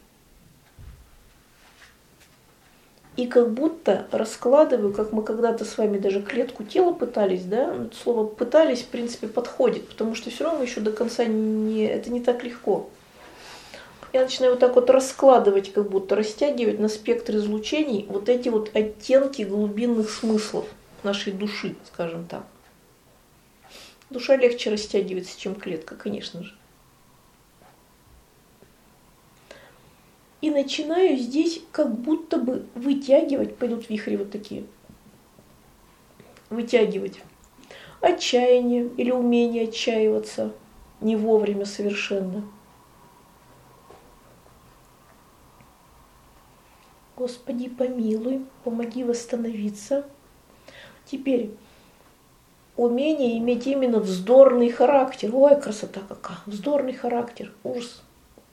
И как будто раскладываю, как мы когда-то с вами даже клетку тела пытались, да, слово «пытались» в принципе подходит, потому что все равно еще до конца это не так легко. Я начинаю вот так вот раскладывать, как будто растягивать на спектр излучений вот эти вот оттенки глубинных смыслов нашей души, скажем так. Душа легче растягивается, чем клетка, конечно же. И начинаю здесь как будто бы вытягивать, пойдут вихри вот такие, вытягивать отчаяние или умение отчаиваться не вовремя совершенно. Господи, помилуй, помоги восстановиться. Теперь умение иметь именно вздорный характер. Ой, красота какая, вздорный характер, ужас.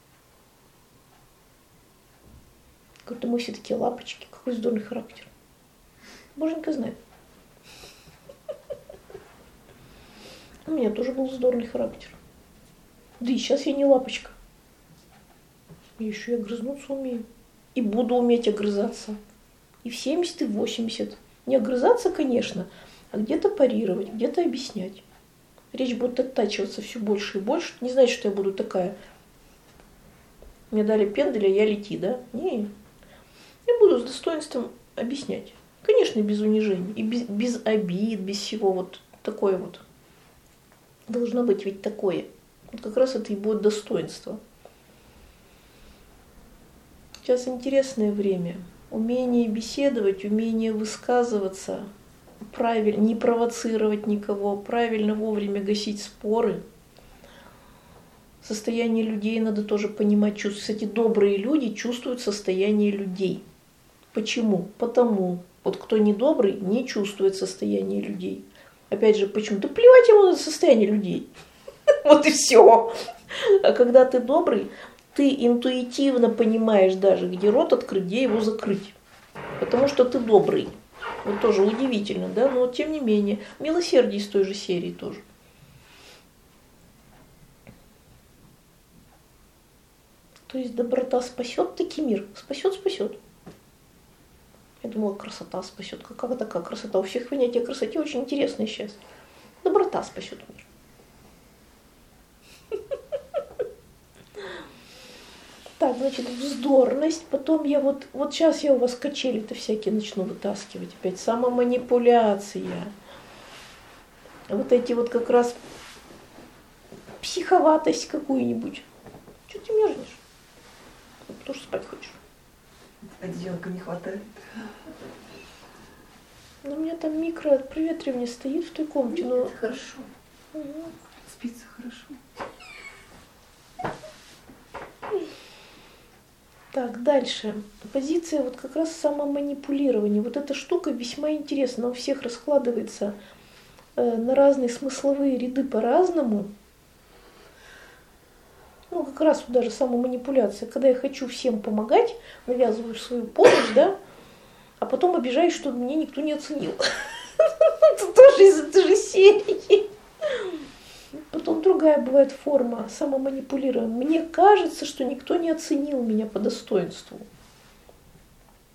Как-то мы все такие лапочки, какой вздорный характер. Боженька знает. У меня тоже был вздорный характер. Да и сейчас я не лапочка. Я еще и огрызнуться умею. И буду уметь огрызаться. И в 70, и в 80. Не огрызаться, конечно, а где-то парировать, где-то объяснять. Речь будет оттачиваться все больше и больше. Не значит, что я буду такая. Мне дали пенделя, я лети, да? Не. Я буду с достоинством объяснять. Конечно, без унижений. И без обид, без всего. Вот такое вот. Должно быть ведь такое. Вот как раз это и будет достоинство. Сейчас интересное время. Умение беседовать, умение высказываться, правильно, не провоцировать никого, правильно вовремя гасить споры. Состояние людей надо тоже понимать, чувствовать. Кстати, добрые люди чувствуют состояние людей. Почему? Потому, вот кто недобрый, не чувствует состояние людей. Опять же, почему? Да плевать ему на состояние людей. Вот и все. А когда ты добрый, ты интуитивно понимаешь даже, где рот открыть, где его закрыть. Потому что ты добрый. Вот тоже удивительно, да? Но тем не менее. Милосердие из той же серии тоже. То есть доброта спасет таки мир. Спасет. Я думала, красота спасет. Как такая красота? У всех понятие о красоте очень интересное сейчас. Доброта спасет мир. Так, значит, вздорность. Потом я вот сейчас я у вас качели-то всякие начну вытаскивать. Опять самоманипуляция. Вот эти вот как раз психоватость какую-нибудь. Что ты мерзнешь? Тоже спать хочешь. Одеялка не хватает. Ну, у меня там микропроветривание стоит в той комнате. Но... Это хорошо. Угу. Спится хорошо. Так, дальше. Позиция вот как раз самоманипулирования. Вот эта штука весьма интересна. Она у всех раскладывается на разные смысловые ряды по-разному. Ну, как раз вот даже самоманипуляция. Когда я хочу всем помогать, навязываю свою помощь, да, а потом обижаюсь, что меня никто не оценил. Это тоже из этой же серии. Потом другая бывает форма самоманипулирования. Мне кажется, что никто не оценил меня по достоинству.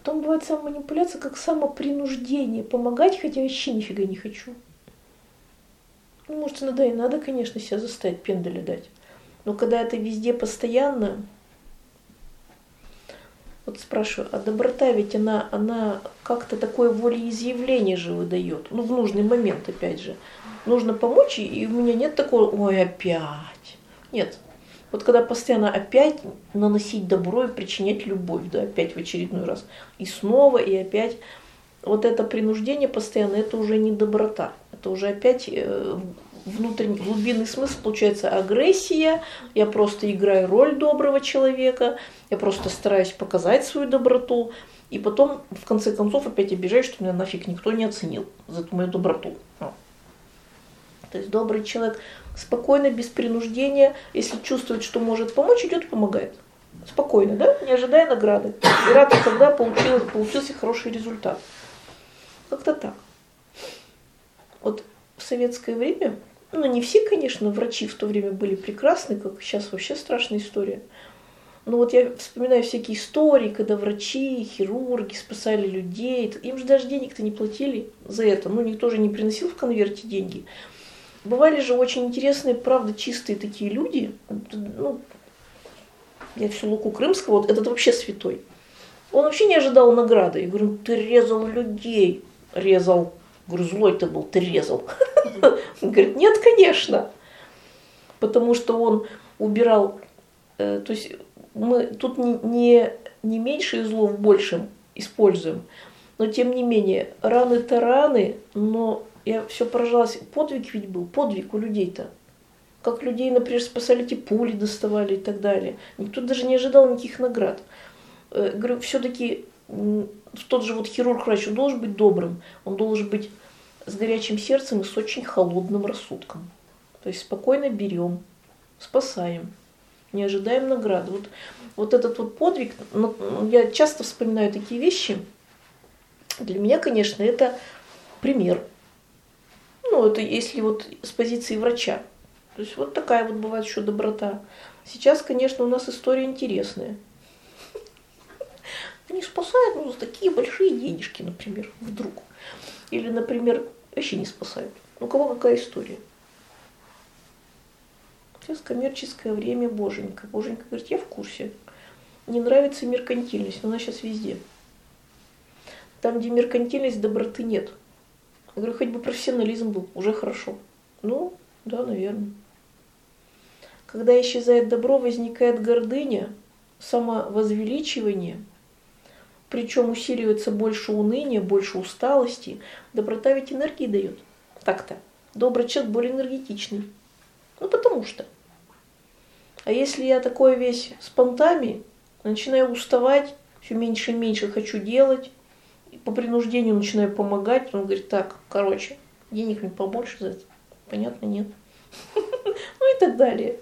Потом бывает самоманипуляция, как самопринуждение. Помогать, хотя вообще нифига не хочу. Ну, может, иногда и надо, конечно, себя заставить пендаля дать. Но когда это везде постоянно, вот спрашиваю, а доброта ведь она как-то такое волеизъявление же выдает. Ну, в нужный момент, опять же. Нужно помочь, и у меня нет такого, ой, опять. Нет. Вот когда постоянно опять наносить добро и причинять любовь, да, опять в очередной раз. И снова, и опять. Вот это принуждение постоянно, это уже не доброта. Это уже опять внутренний, глубинный смысл, получается агрессия. Я просто играю роль доброго человека. Я просто стараюсь показать свою доброту. И потом, в конце концов, опять обижаюсь, что меня нафиг никто не оценил за эту мою доброту. То есть добрый человек спокойно, без принуждения, если чувствует, что может помочь, идет и помогает. Спокойно, да? Не ожидая награды. И рад, когда получился хороший результат. Как-то так. Вот в советское время, ну не все, конечно, врачи в то время были прекрасны, как сейчас вообще страшная история. Но вот я вспоминаю всякие истории, когда врачи, хирурги спасали людей. Им же даже денег-то не платили за это. Ну, никто же не приносил в конверте деньги. Бывали же очень интересные, правда, чистые такие люди. Ну, я всю Луку Крымского, вот этот вообще святой. Он вообще не ожидал награды. Я говорю, ты резал людей. Резал. Говорю, злой ты был, ты резал. Он говорит, нет, конечно. Потому что он убирал, то есть мы тут не меньшее зло в большем используем. Но тем не менее, раны-то раны, но я все поражалась, подвиг ведь был, подвиг у людей-то. Как людей, например, спасали, эти пули доставали и так далее. Никто даже не ожидал никаких наград. Говорю, все-таки тот же вот хирург-врач, он должен быть добрым, он должен быть с горячим сердцем и с очень холодным рассудком. То есть спокойно берем, спасаем, не ожидаем награды. Вот этот вот подвиг, я часто вспоминаю такие вещи. Для меня, конечно, это пример. Ну, это если вот с позиции врача. То есть вот такая вот бывает еще доброта. Сейчас, конечно, у нас история интересная. Они спасают, ну, за такие большие денежки, например, вдруг. Или, например, вообще не спасают. У кого какая история? Сейчас коммерческое время, Боженька. Боженька говорит, я в курсе. Не нравится меркантильность, но она сейчас везде. Там, где меркантильность, доброты нет. Я говорю, хоть бы профессионализм был, уже хорошо. Ну, да, наверное. Когда исчезает добро, возникает гордыня, самовозвеличивание, причем усиливается больше уныния, больше усталости. Доброта ведь энергии дает. Так-то. Добрый человек более энергетичный. Ну, потому что. А если я такой весь с понтами, начинаю уставать, все меньше и меньше хочу делать, по принуждению начинаю помогать, он говорит, так, короче, денег мне побольше за это. Понятно, нет. Ну и так далее.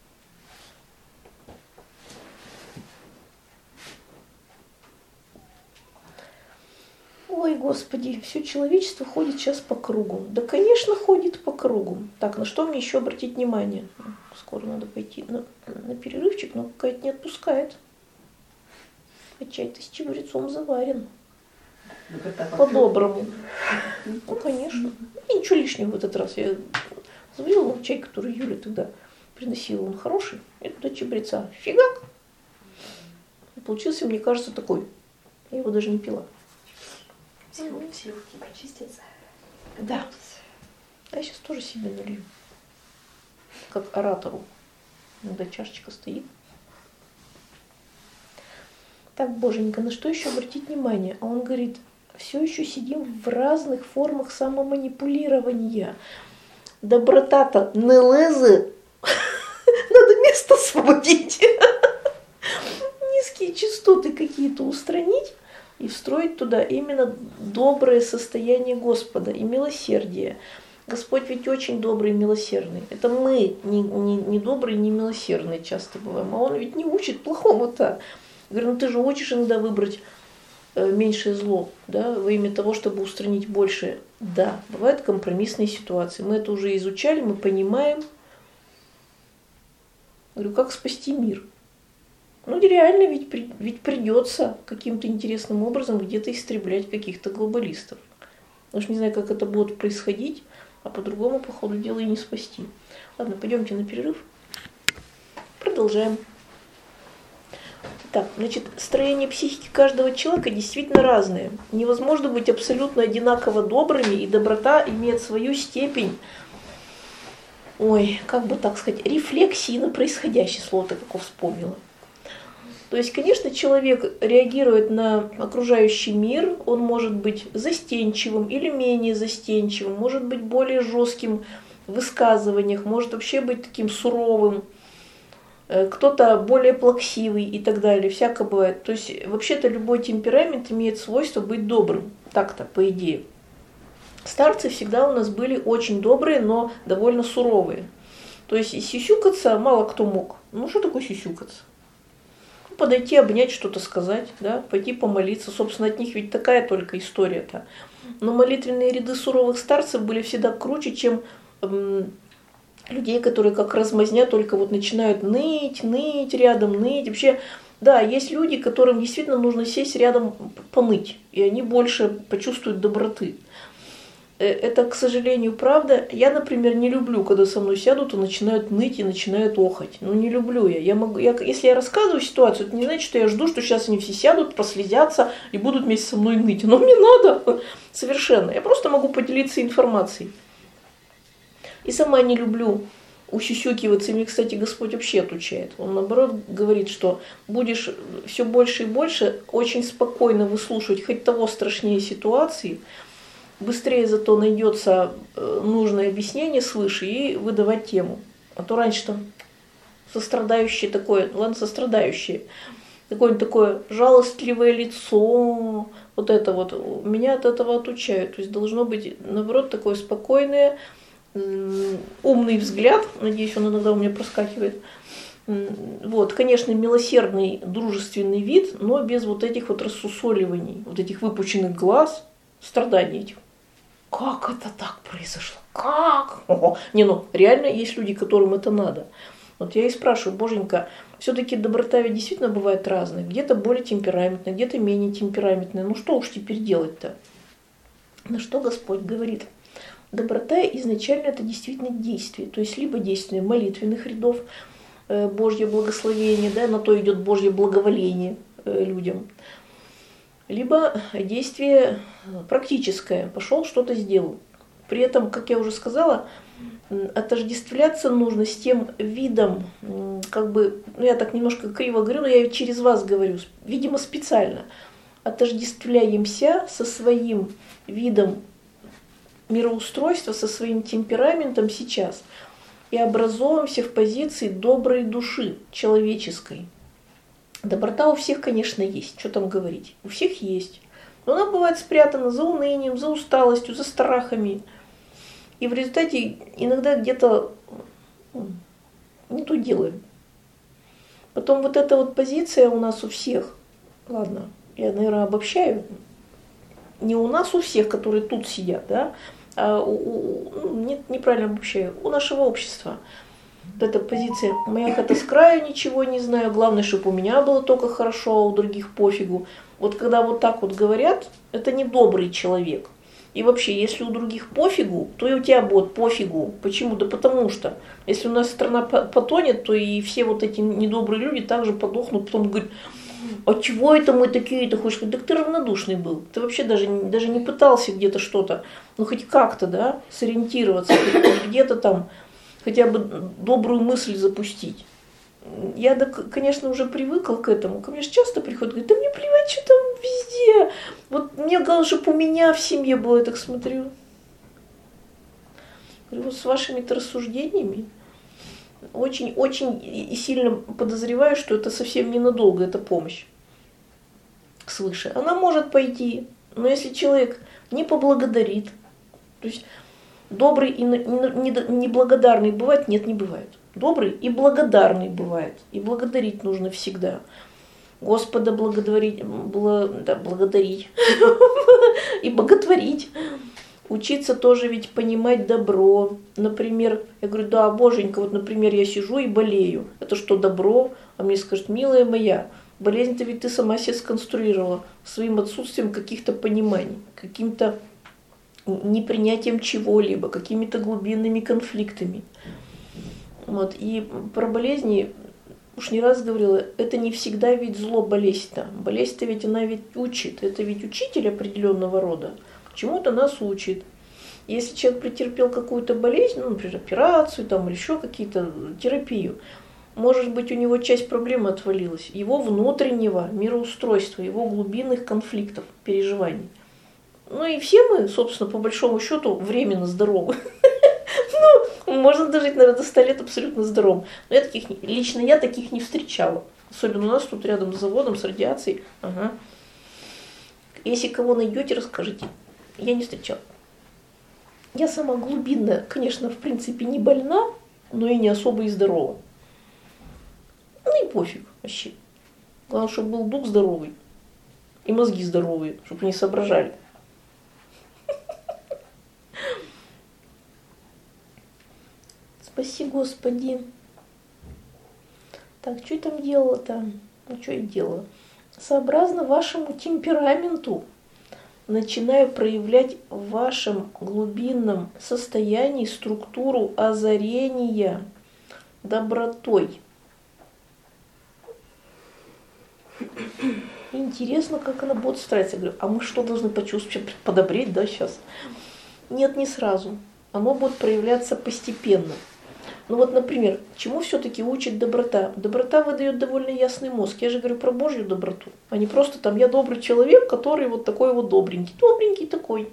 Ой, Господи, все человечество ходит сейчас по кругу. Да, конечно, ходит по кругу. Так, на что мне еще обратить внимание? Скоро надо пойти на перерывчик, но какая-то не отпускает. А чай-то с чабрецом заварен. По-доброму. Ну, конечно. И ничего лишнего в этот раз. Я заварила чай, который Юля тогда приносила. Он хороший. И туда чабреца. Фигак. И получился, мне кажется, такой. Я его даже не пила. Все руки почистятся. Да. А я сейчас тоже себе налью. Как оратору. Иногда чашечка стоит. Так, Боженька, на что еще обратить внимание? А он говорит, все еще сидим в разных формах самоманипулирования. Доброта-то не лезе. Надо место освободить. Низкие частоты какие-то устранить и встроить туда именно доброе состояние Господа и милосердие. Господь ведь очень добрый и милосердный. Это мы не добрые, не милосердные часто бываем. А Он ведь не учит плохому-то. Говорю, ну ты же учишь иногда выбрать меньшее зло, да, во имя того, чтобы устранить большее. Да, бывают компромиссные ситуации. Мы это уже изучали, мы понимаем. Говорю, как спасти мир? Ну реально ведь придется каким-то интересным образом где-то истреблять каких-то глобалистов. Я уж не знаю, как это будет происходить, а по-другому, по ходу дела, и не спасти. Ладно, пойдемте на перерыв. Продолжаем. Так, значит, строение психики каждого человека действительно разное. Невозможно быть абсолютно одинаково добрыми, и доброта имеет свою степень, как бы так сказать, рефлексии на происходящее, слово-то как вспомнила. То есть, конечно, человек реагирует на окружающий мир, он может быть застенчивым или менее застенчивым, может быть более жестким в высказываниях, может вообще быть таким суровым, кто-то более плаксивый и так далее, всякое бывает. То есть, вообще-то любой темперамент имеет свойство быть добрым, так-то, по идее. Старцы всегда у нас были очень добрые, но довольно суровые. То есть, сюсюкаться мало кто мог. Ну, что такое сюсюкаться? Подойти, обнять, что-то сказать, да, пойти помолиться. Собственно, от них ведь такая только история-то. Но молитвенные ряды суровых старцев были всегда круче, чем людей, которые как размазня только вот начинают ныть рядом, ныть. Вообще, да, есть люди, которым действительно нужно сесть рядом поныть, и они больше почувствуют доброты. Это, к сожалению, правда. Я, например, не люблю, когда со мной сядут и начинают ныть и начинают охать. Ну, не люблю я. Если я рассказываю ситуацию, это не значит, что я жду, что сейчас они все сядут, прослезятся и будут вместе со мной ныть. Но мне надо совершенно. Я просто могу поделиться информацией. И сама не люблю усюсюкиваться. И мне, кстати, Господь вообще отучает. Он, наоборот, говорит, что будешь все больше и больше очень спокойно выслушивать хоть того страшнее ситуации, быстрее зато найдется нужное объяснение свыше и выдавать тему. А то раньше-то сострадающее такое, ладно, сострадающее, какое-нибудь такое жалостливое лицо, вот это вот, меня от этого отучают. То есть должно быть, наоборот, такое спокойное, умный взгляд, надеюсь, он иногда у меня проскакивает. Вот, конечно, милосердный, дружественный вид, но без вот этих вот рассусоливаний, вот этих выпученных глаз, страданий этих. Как это так произошло? Как? Реально есть люди, которым это надо. Вот я и спрашиваю, Боженька, все-таки доброта ведь действительно бывает разная. Где-то более темпераментная, где-то менее темпераментная. Ну что уж теперь делать-то? На что Господь говорит? Доброта изначально это действительно действие. То есть либо действие молитвенных рядов, Божье благословение, да, на то идет Божье благоволение людям. Либо действие практическое, пошел, что-то сделал. При этом, как я уже сказала, отождествляться нужно с тем видом, как бы, я так немножко криво говорю, но я через вас говорю, видимо, специально. Отождествляемся со своим видом мироустройства, со своим темпераментом сейчас и образовываемся в позиции доброй души, человеческой. Доброта у всех, конечно, есть, что там говорить, у всех есть. Но она бывает спрятана за унынием, за усталостью, за страхами. И в результате иногда где-то не то делаем. Потом вот эта вот позиция у нас у всех, ладно, я, наверное, обобщаю, не у нас у всех, которые тут сидят, да, а нет, неправильно обобщаю, у нашего общества. Вот эта позиция, моя хата с краю, ничего не знаю, главное, чтобы у меня было только хорошо, а у других пофигу. Вот когда вот так вот говорят, это не добрый человек. И вообще, если у других пофигу, то и у тебя будет пофигу. Почему? Да потому что, если у нас страна потонет, то и все вот эти недобрые люди также подохнут, потом говорят, а чего это мы такие-то? Хочешь сказать, так ты равнодушный был. Ты вообще даже не пытался где-то что-то, ну хоть как-то, да, сориентироваться, где-то там, хотя бы добрую мысль запустить. Я, конечно, уже привыкла к этому. Ко мне же часто приходят, говорят, да мне плевать, что там везде. Вот мне главное, чтобы у меня в семье было, я так смотрю. Говорю, с вашими-то рассуждениями очень сильно подозреваю, что это совсем ненадолго, это помощь свыше. Она может пойти, но если человек не поблагодарит, то есть добрый и неблагодарный бывает? Нет, не бывает. Добрый и благодарный бывает. И благодарить нужно всегда. Господа благодарить и боготворить. Учиться тоже ведь понимать добро. Например, я говорю, да, боженька, вот, например, я сижу и болею. Это что, добро? А мне скажут, милая моя, болезнь-то ведь ты сама себе сконструировала своим отсутствием каких-то пониманий, каким-то непринятием чего-либо, какими-то глубинными конфликтами. Вот. И про болезни, уж не раз говорила, это не всегда ведь зло болезнь-то. Болезнь-то ведь она ведь учит. Это ведь учитель определенного рода. Чему-то нас учит. Если человек претерпел какую-то болезнь, ну, например, операцию там, или еще какие-то терапию, может быть, у него часть проблемы отвалилась. Его внутреннего мироустройства, его глубинных конфликтов, переживаний. Ну и все мы, собственно, по большому счету, временно здоровы. Ну, можно дожить, наверное, до 100 лет абсолютно здоровым. Но лично я таких не встречала. Особенно у нас тут рядом с заводом, с радиацией. Ага. Если кого найдете, расскажите. Я не встречала. Я сама глубинно, конечно, в принципе, не больна, но и не особо и здорова. Ну и пофиг вообще. Главное, чтобы был дух здоровый. И мозги здоровые, чтобы они соображали. Спаси Господи. Так, что я там делала-то? Ну, что я делала? Сообразно вашему темпераменту начинаю проявлять в вашем глубинном состоянии структуру озарения добротой. Интересно, как она будет стараться. Я говорю, а мы что должны почувствовать, подобреть, да, сейчас? Нет, не сразу. Оно будет проявляться постепенно. Ну вот, например, чему все-таки учит доброта? Доброта выдает довольно ясный мозг. Я же говорю про Божью доброту, а не просто там я добрый человек, который вот такой вот добренький. Добренький такой.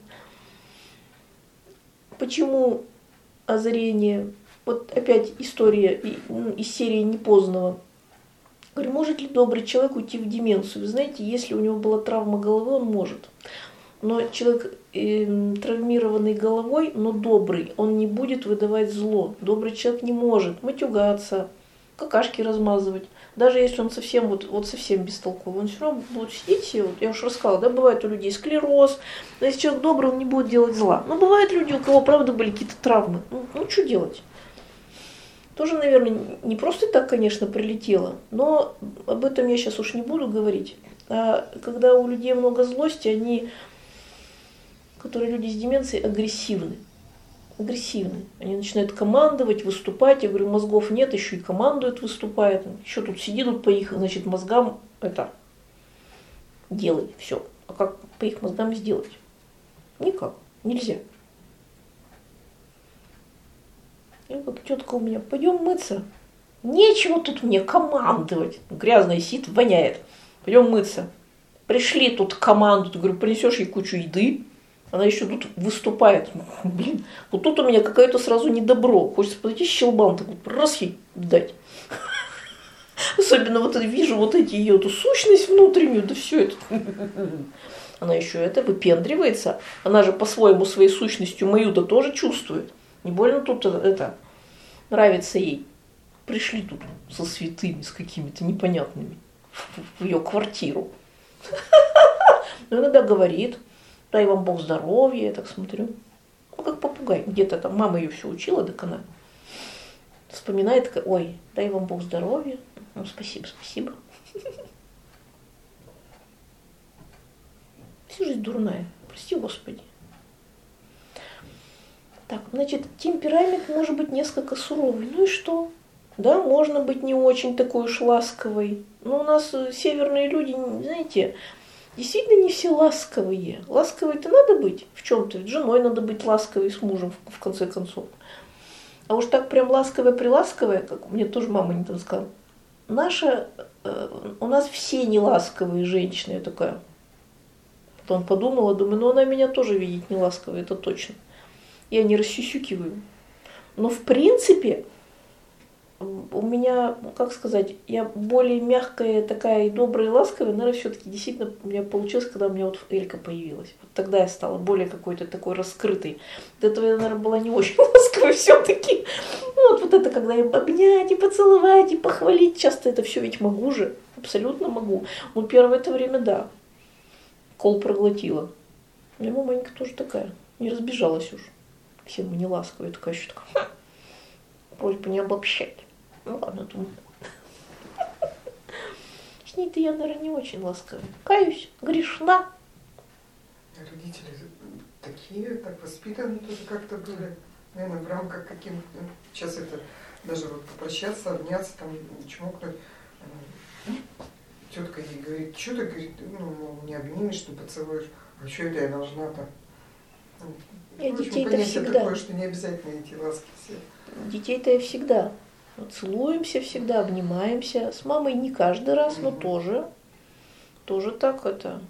Почему озарение? Вот опять история из серии Непознанного. Говорю, может ли добрый человек уйти в деменцию? Вы знаете, если у него была травма головы, он может. Но человек травмированный головой, но добрый, он не будет выдавать зло. Добрый человек не может матюгаться, какашки размазывать. Даже если он совсем вот совсем бестолковый, он все равно будет сидеть. Вот, я уже рассказала, да, бывает у людей склероз. Но если человек добрый, он не будет делать зла. Но бывают люди, у кого правда были какие-то травмы. Ну что делать? Тоже, наверное, не просто так, конечно, прилетело, но об этом я сейчас уж не буду говорить. А когда у людей много злости, которые люди с деменцией, агрессивны. Агрессивны. Они начинают командовать, выступать. Я говорю, мозгов нет, еще и командуют, выступают. Еще тут сиди, тут по их, значит, мозгам делай все. А как по их мозгам сделать? Никак. Нельзя. И как тетка у меня, пойдем мыться. Нечего тут мне командовать. Грязно сидит, воняет. Пойдем мыться. Пришли тут команду, ты, говорю, принесешь ей кучу еды. Она еще тут выступает. Блин, вот тут у меня какое-то сразу недобро. Хочется подойти щелбан, так вот раз ей дать. Особенно вот вижу вот эти ее эту сущность внутреннюю, да все это. Она еще выпендривается. Она же по-своему своей сущностью мою-то тоже чувствует. Не больно тут нравится ей. Пришли тут со святыми, с какими-то непонятными в ее квартиру. Но иногда говорит, дай вам Бог здоровья, я так смотрю. Ну, как попугай. Где-то там мама ее все учила, так она вспоминает, такая, ой, дай вам Бог здоровья. Ну, спасибо, спасибо. Всю жизнь дурная, прости Господи. Так, значит, темперамент может быть несколько суровый. Ну и что? Да, можно быть не очень такой уж ласковой. Но у нас северные люди, знаете, действительно не все ласковые. Ласковой-то надо быть в чем-то. С женой надо быть ласковой, с мужем, в конце концов. А уж так прям ласковая-приласковая, как мне тоже мама не так сказала. У нас все не ласковые женщины. Я такая. Потом подумала, думаю, ну она меня тоже видит не ласковой, это точно. Я не рассюсюкиваю. Но в принципе у меня, как сказать, я более мягкая, такая и добрая, и ласковая, наверное, все-таки действительно у меня получилось, когда у меня вот Элька появилась. Вот тогда я стала более какой-то такой раскрытой. До этого я, наверное, была не очень ласковой все-таки. Вот это, когда я обнять, и поцеловать, и похвалить, часто это все ведь могу же, абсолютно могу. Но первое это время, да, кол проглотила. У меня маманька тоже такая. Не разбежалась уж. Все мы не ласковые, такая еще такая. Просьба не обобщать. Ну ладно, думаю. С ней-то я, наверное, не очень ласковая. Каюсь, грешна. Родители такие, так воспитаны тоже как-то были. Наверное, в рамках каким-то... Сейчас это даже вот попрощаться, обняться, там, чмокнуть. Тетка ей говорит, что ты, говорит, ну, не обнимешь, не поцелуешь. А что это я должна там? Я детей-то понятие всегда. такое, что не обязательно эти ласки все. Детей-то я всегда. Вот целуемся всегда, обнимаемся. С мамой не каждый раз, но тоже. Тоже так это.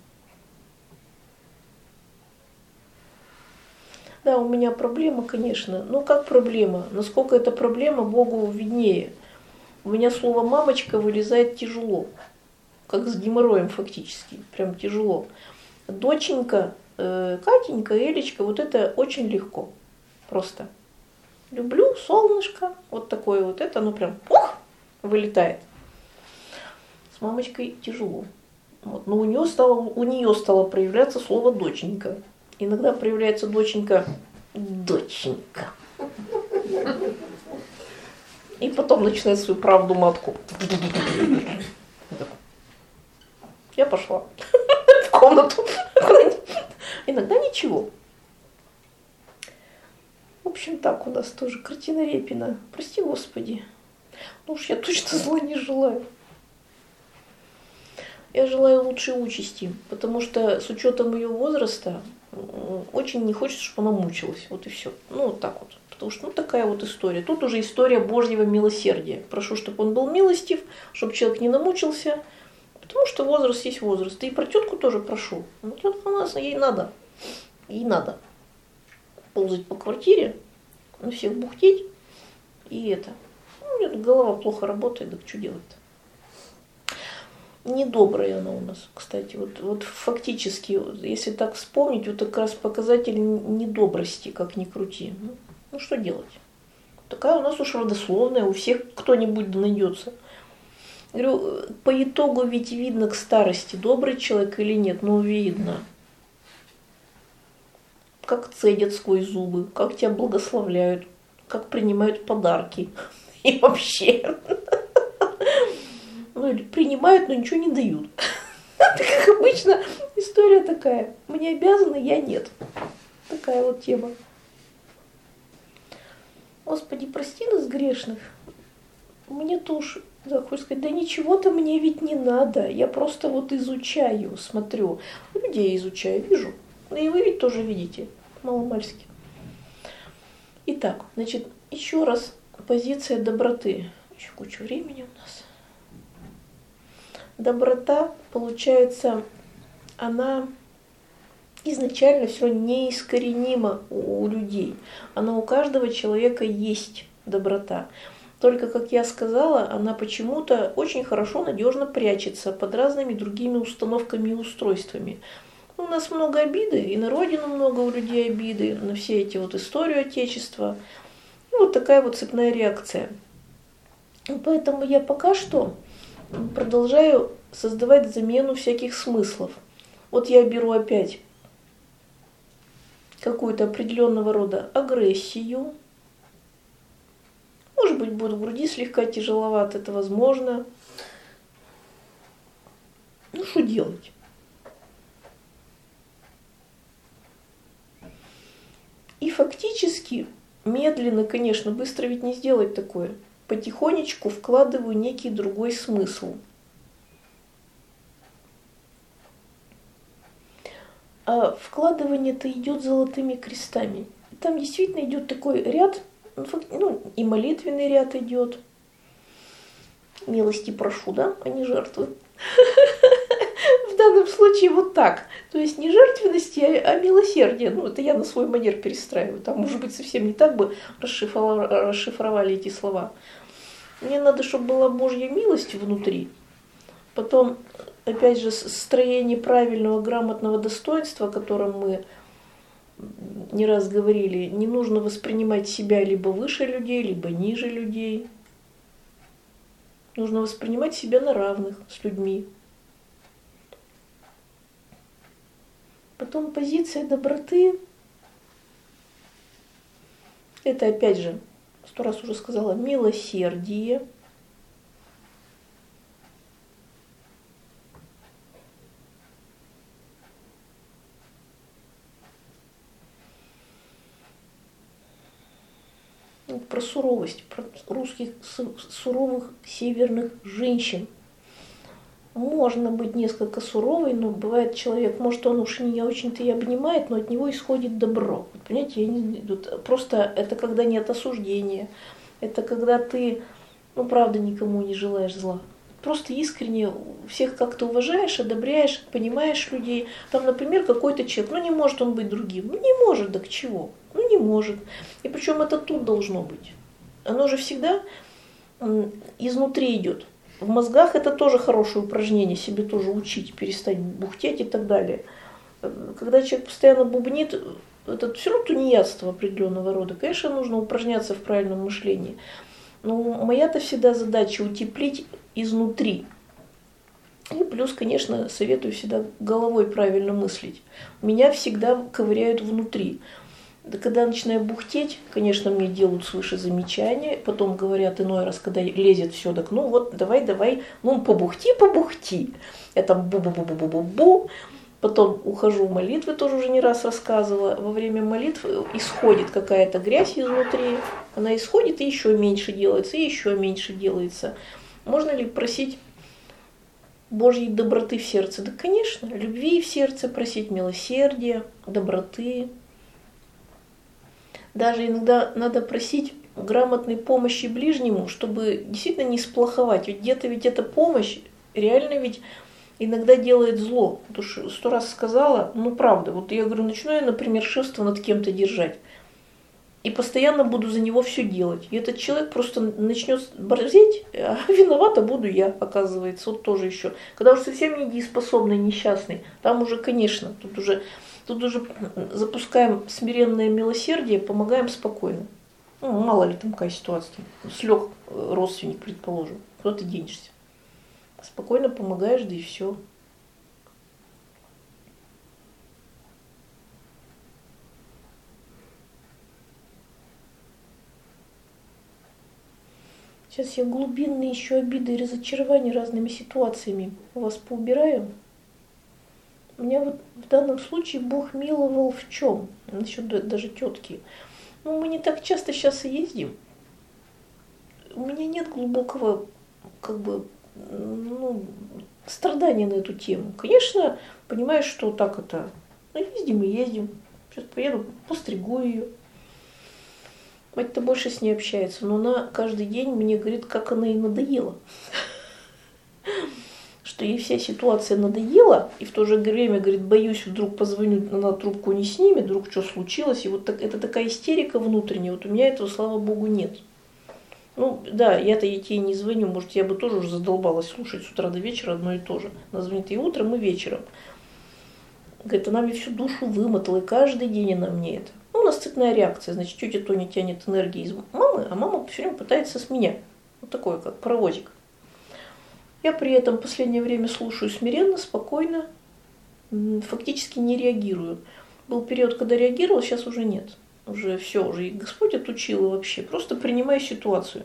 Да, у меня проблема, конечно. Ну, как проблема? Насколько это проблема, Богу виднее. У меня слово «мамочка» вылезает тяжело. Как с геморроем фактически. Прям тяжело. Доченька, Катенька, Элечка, вот это очень легко. Просто. Люблю, солнышко. Вот такое вот это, оно прям вылетает. С мамочкой тяжело. Вот. Но у нее стало проявляться слово «доченька». Иногда проявляется доченька. И потом начинает свою правду матку. Я пошла в комнату. Иногда ничего. В общем, так у нас тоже картина Репина. Прости, Господи. Ну уж я точно зла не желаю. Я желаю лучшей участи, потому что с учетом ее возраста очень не хочется, чтобы она мучилась. Вот и все. Ну, вот так вот. Потому что, ну, такая вот история. Тут уже история Божьего милосердия. Прошу, чтобы он был милостив, чтобы человек не намучился, потому что возраст есть возраст. И про тетку тоже прошу. Ну, тетка у нас, ей надо. Ей надо ползать по квартире, на всех бухтеть. И это. Ну, у меня тут голова плохо работает, так что делать-то? Недобрая она у нас, кстати. Вот фактически, если так вспомнить, вот как раз показатель недобрости, как ни крути. Ну что делать? Такая у нас уж родословная, у всех кто-нибудь найдется. Говорю, по итогу ведь видно к старости, добрый человек или нет, ну видно. Как цедят сквозь зубы, как тебя благословляют, как принимают подарки. И вообще... Ну, или принимают, но ничего не дают. Это, как обычно, история такая. Мне обязаны, я нет. Такая вот тема. Господи, прости нас грешных. Мне тоже, да, хочется сказать, да ничего-то мне ведь не надо. Я просто вот изучаю, смотрю. Людей изучаю, вижу. И вы ведь тоже видите. Маломальски. Итак, значит, еще раз позиция доброты. Еще куча времени у нас. Доброта, получается, она изначально все неискоренима у людей. Она у каждого человека есть доброта. Только, как я сказала, она почему-то очень хорошо, надежно прячется под разными другими установками и устройствами. У нас много обиды, и на родину много у людей обиды, на все эти вот историю Отечества. И вот такая вот цепная реакция. Поэтому я пока что продолжаю создавать замену всяких смыслов. Вот я беру опять какую-то определенного рода агрессию. Может быть, будет в груди слегка тяжеловато, это возможно. Ну, что делать? И фактически, медленно, конечно, быстро ведь не сделать такое. Потихонечку вкладываю некий другой смысл. А вкладывание-то идет золотыми крестами. Там действительно идет такой ряд, ну, и молитвенный ряд идет. Милости прошу, да, а не жертвы. В данном случае вот так. То есть не жертвенности, а милосердие. Ну, это я на свой манер перестраиваю. Там, может быть, совсем не так бы расшифровали эти слова. Мне надо, чтобы была Божья милость внутри. Потом, опять же, строение правильного, грамотного достоинства, о котором мы не раз говорили. Не нужно воспринимать себя либо выше людей, либо ниже людей. Нужно воспринимать себя на равных с людьми. Потом позиция доброты. Это опять же, 100 раз уже сказала, милосердие. Про суровость, про русских суровых северных женщин. Можно быть несколько суровой, но бывает человек, может, он уж не очень-то и обнимает, но от него исходит добро. Вот, понимаете, просто это когда нет осуждения, это когда ты, ну, правда, никому не желаешь зла. Просто искренне всех как-то уважаешь, одобряешь, понимаешь людей. Там, например, какой-то человек, ну не может он быть другим. Ну не может, да к чего? Ну не может. И причем это тут должно быть. Оно же всегда изнутри идет. В мозгах это тоже хорошее упражнение, себе тоже учить, перестать бухтеть и так далее. Когда человек постоянно бубнит, это все равно тунеядство определенного рода. Конечно, нужно упражняться в правильном мышлении. Но моя-то всегда задача утеплить изнутри. И плюс, конечно, советую всегда головой правильно мыслить. Меня всегда ковыряют внутри. Да когда я начинаю бухтеть, конечно, мне делают свыше замечания, потом говорят иной раз, когда лезет все, так ну вот давай, ну побухти. Я там бу-бу-бу-бу-бу-бу. Потом ухожу в молитвы, тоже уже не раз рассказывала. Во время молитв исходит какая-то грязь изнутри. Она исходит и еще меньше делается, и еще меньше делается. Можно ли просить Божьей доброты в сердце? Да, конечно, любви в сердце просить, милосердия, доброты. Даже иногда надо просить грамотной помощи ближнему, чтобы действительно не сплоховать. Ведь где-то ведь эта помощь реально ведь иногда делает зло. Потому что 100 раз сказала, ну правда, вот я говорю, начну я, например, шефство над кем-то держать. И постоянно буду за него все делать. И этот человек просто начнет борзеть, а виновата буду я, оказывается. Вот тоже еще. Когда уже совсем недееспособный, несчастный, там уже, конечно, тут уже запускаем смиренное милосердие, помогаем спокойно. Ну, мало ли там какая ситуация. Слег родственник, предположим. Куда ты денешься? Спокойно помогаешь, да и все. Сейчас я глубинные еще обиды и разочарования разными ситуациями у вас поубираю. Меня вот в данном случае Бог миловал в чем? Насчет даже тетки. Ну, мы не так часто сейчас и ездим. У меня нет глубокого, страдания на эту тему. Конечно, понимаешь, что так это. Ну, ездим и ездим. Сейчас поеду, постригу ее. Мать-то больше с ней общается, но она каждый день мне говорит, как она ей надоела. Что ей вся ситуация надоела, и в то же время, говорит, боюсь, вдруг позвоню, она трубку не снимет, вдруг что случилось. И вот так, это такая истерика внутренняя. Вот у меня этого, слава богу, нет. Ну, да, я-то ей не звоню, может, я бы тоже уже задолбалась слушать с утра до вечера одно и то же. Она звонит и утром, и вечером. Говорит, она мне всю душу вымотала, и каждый день она мне это. Ну, у нас цепная реакция, значит, тетя Тоня тянет энергии из мамы, а мама все время пытается с меня. Вот такое, как паровозик. Я при этом в последнее время слушаю смиренно, спокойно, фактически не реагирую. Был период, когда реагировал, сейчас уже нет. Уже все, уже и Господь отучил, и вообще. Просто принимай ситуацию.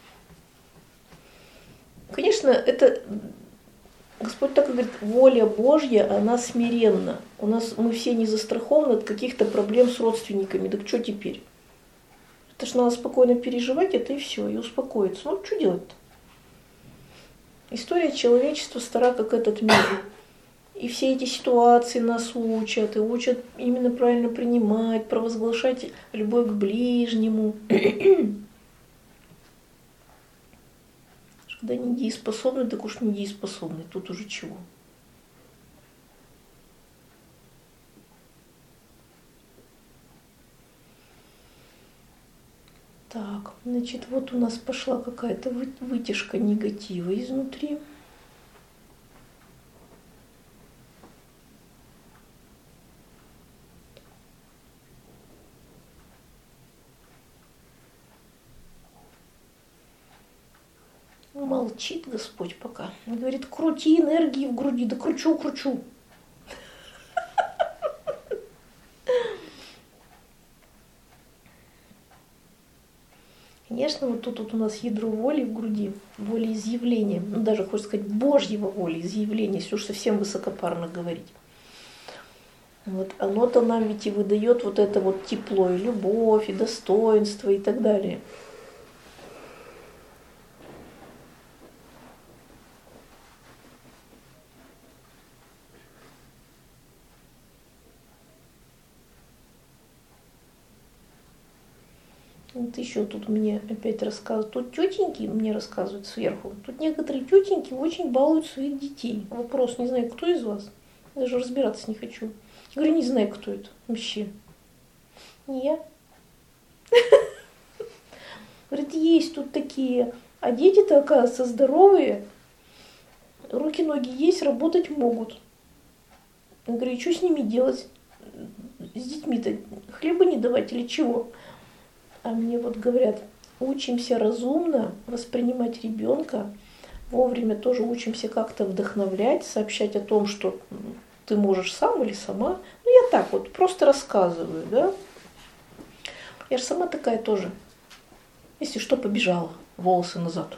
Конечно, это Господь так и говорит, воля Божья, она смиренна. Мы все не застрахованы от каких-то проблем с родственниками. Так что теперь? Это ж надо спокойно переживать это и все, и успокоиться. Ну, что делать-то? История человечества стара, как этот мир. И все эти ситуации нас учат, и учат именно правильно принимать, провозглашать любовь к ближнему. Когда недееспособны, так уж недееспособны. Тут уже чего? Так, значит, вот у нас пошла какая-то вытяжка негатива изнутри. Молчит Господь пока. Он говорит, крути энергии в груди. Да кручу. однозначно, вот тут вот у нас ядро воли в груди, волеизъявления, ну даже, хочется сказать, Божьего волеизъявления, если уж совсем высокопарно говорить. Вот оно-то нам ведь и выдает вот это вот тепло, и любовь, и достоинство, и так далее. Вот еще тут мне опять рассказывают, тут тетеньки мне рассказывают сверху, тут некоторые тетеньки очень балуют своих детей. Вопрос, не знаю, кто из вас, даже разбираться не хочу. Я говорю, не знаю, кто это вообще. Не я. Говорит, есть тут такие, а дети-то, оказывается, здоровые, руки, ноги есть, работать могут. Я говорю, что с ними делать? С детьми-то хлеба не давать или чего? А мне вот говорят, учимся разумно воспринимать ребенка, вовремя тоже учимся как-то вдохновлять, сообщать о том, что ты можешь сам или сама. Ну, я так вот просто рассказываю, да. Я же сама такая тоже. Если что, побежала, волосы назад.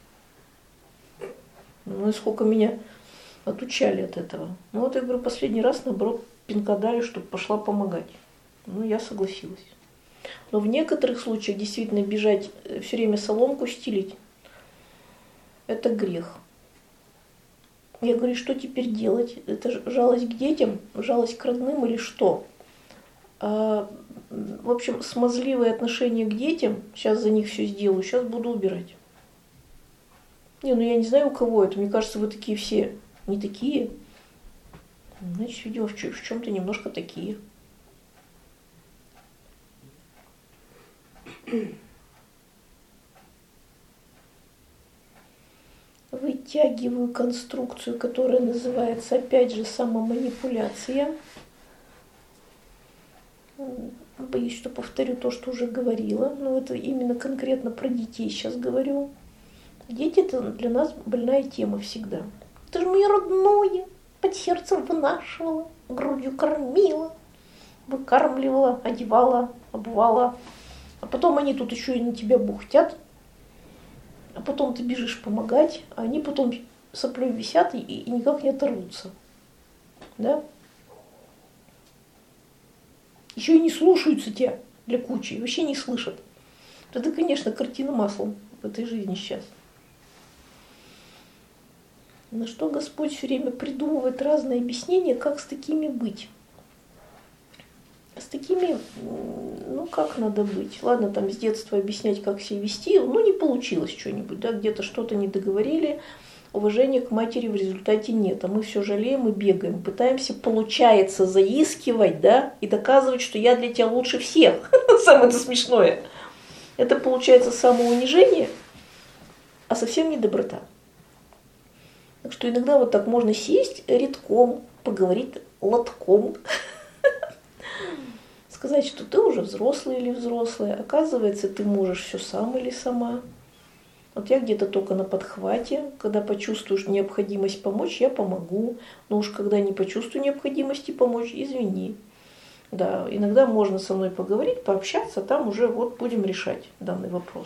Ну и сколько меня отучали от этого. Ну вот я говорю, последний раз, наоборот, пинка дали, чтобы пошла помогать. Ну, я согласилась. Но в некоторых случаях действительно бежать, все время соломку стелить, это грех. Я говорю, что теперь делать? Это жалость к детям, жалость к родным или что? В общем, смазливое отношение к детям, сейчас за них все сделаю, сейчас буду убирать. Не, ну я не знаю, у кого это, мне кажется, вы такие все не такие. Значит, видимо, в чем-то немножко такие. Вытягиваю конструкцию, которая называется, опять же, самоманипуляция. Боюсь, что повторю то, что уже говорила, но это именно конкретно про детей сейчас говорю. Дети – это для нас больная тема всегда. Это же мое родное, под сердцем вынашивала, грудью кормила, выкармливала, одевала, обувала. А потом они тут еще и на тебя бухтят, а потом ты бежишь помогать, а они потом соплей висят и никак не оторвутся. Да? Еще и не слушаются тебя для кучи, вообще не слышат. Это, конечно, картина маслом в этой жизни сейчас. На что Господь все время придумывает разные объяснения, как с такими быть. С такими, ну как надо быть? Ладно, там с детства объяснять, как себя вести, ну не получилось что-нибудь, да, где-то что-то не договорили, уважения к матери в результате нет, а мы все жалеем и бегаем, пытаемся, получается, заискивать, да, и доказывать, что я для тебя лучше всех. Самое-то смешное. Это получается самоунижение, а совсем не доброта. Так что иногда вот так можно сесть редком, поговорить лотком, сказать, что ты уже взрослый или взрослая, оказывается, ты можешь все сам или сама. Вот я где-то только на подхвате, когда почувствуешь необходимость помочь, я помогу, но уж когда не почувствую необходимости помочь, извини. Да, иногда можно со мной поговорить, пообщаться, там уже вот будем решать данный вопрос.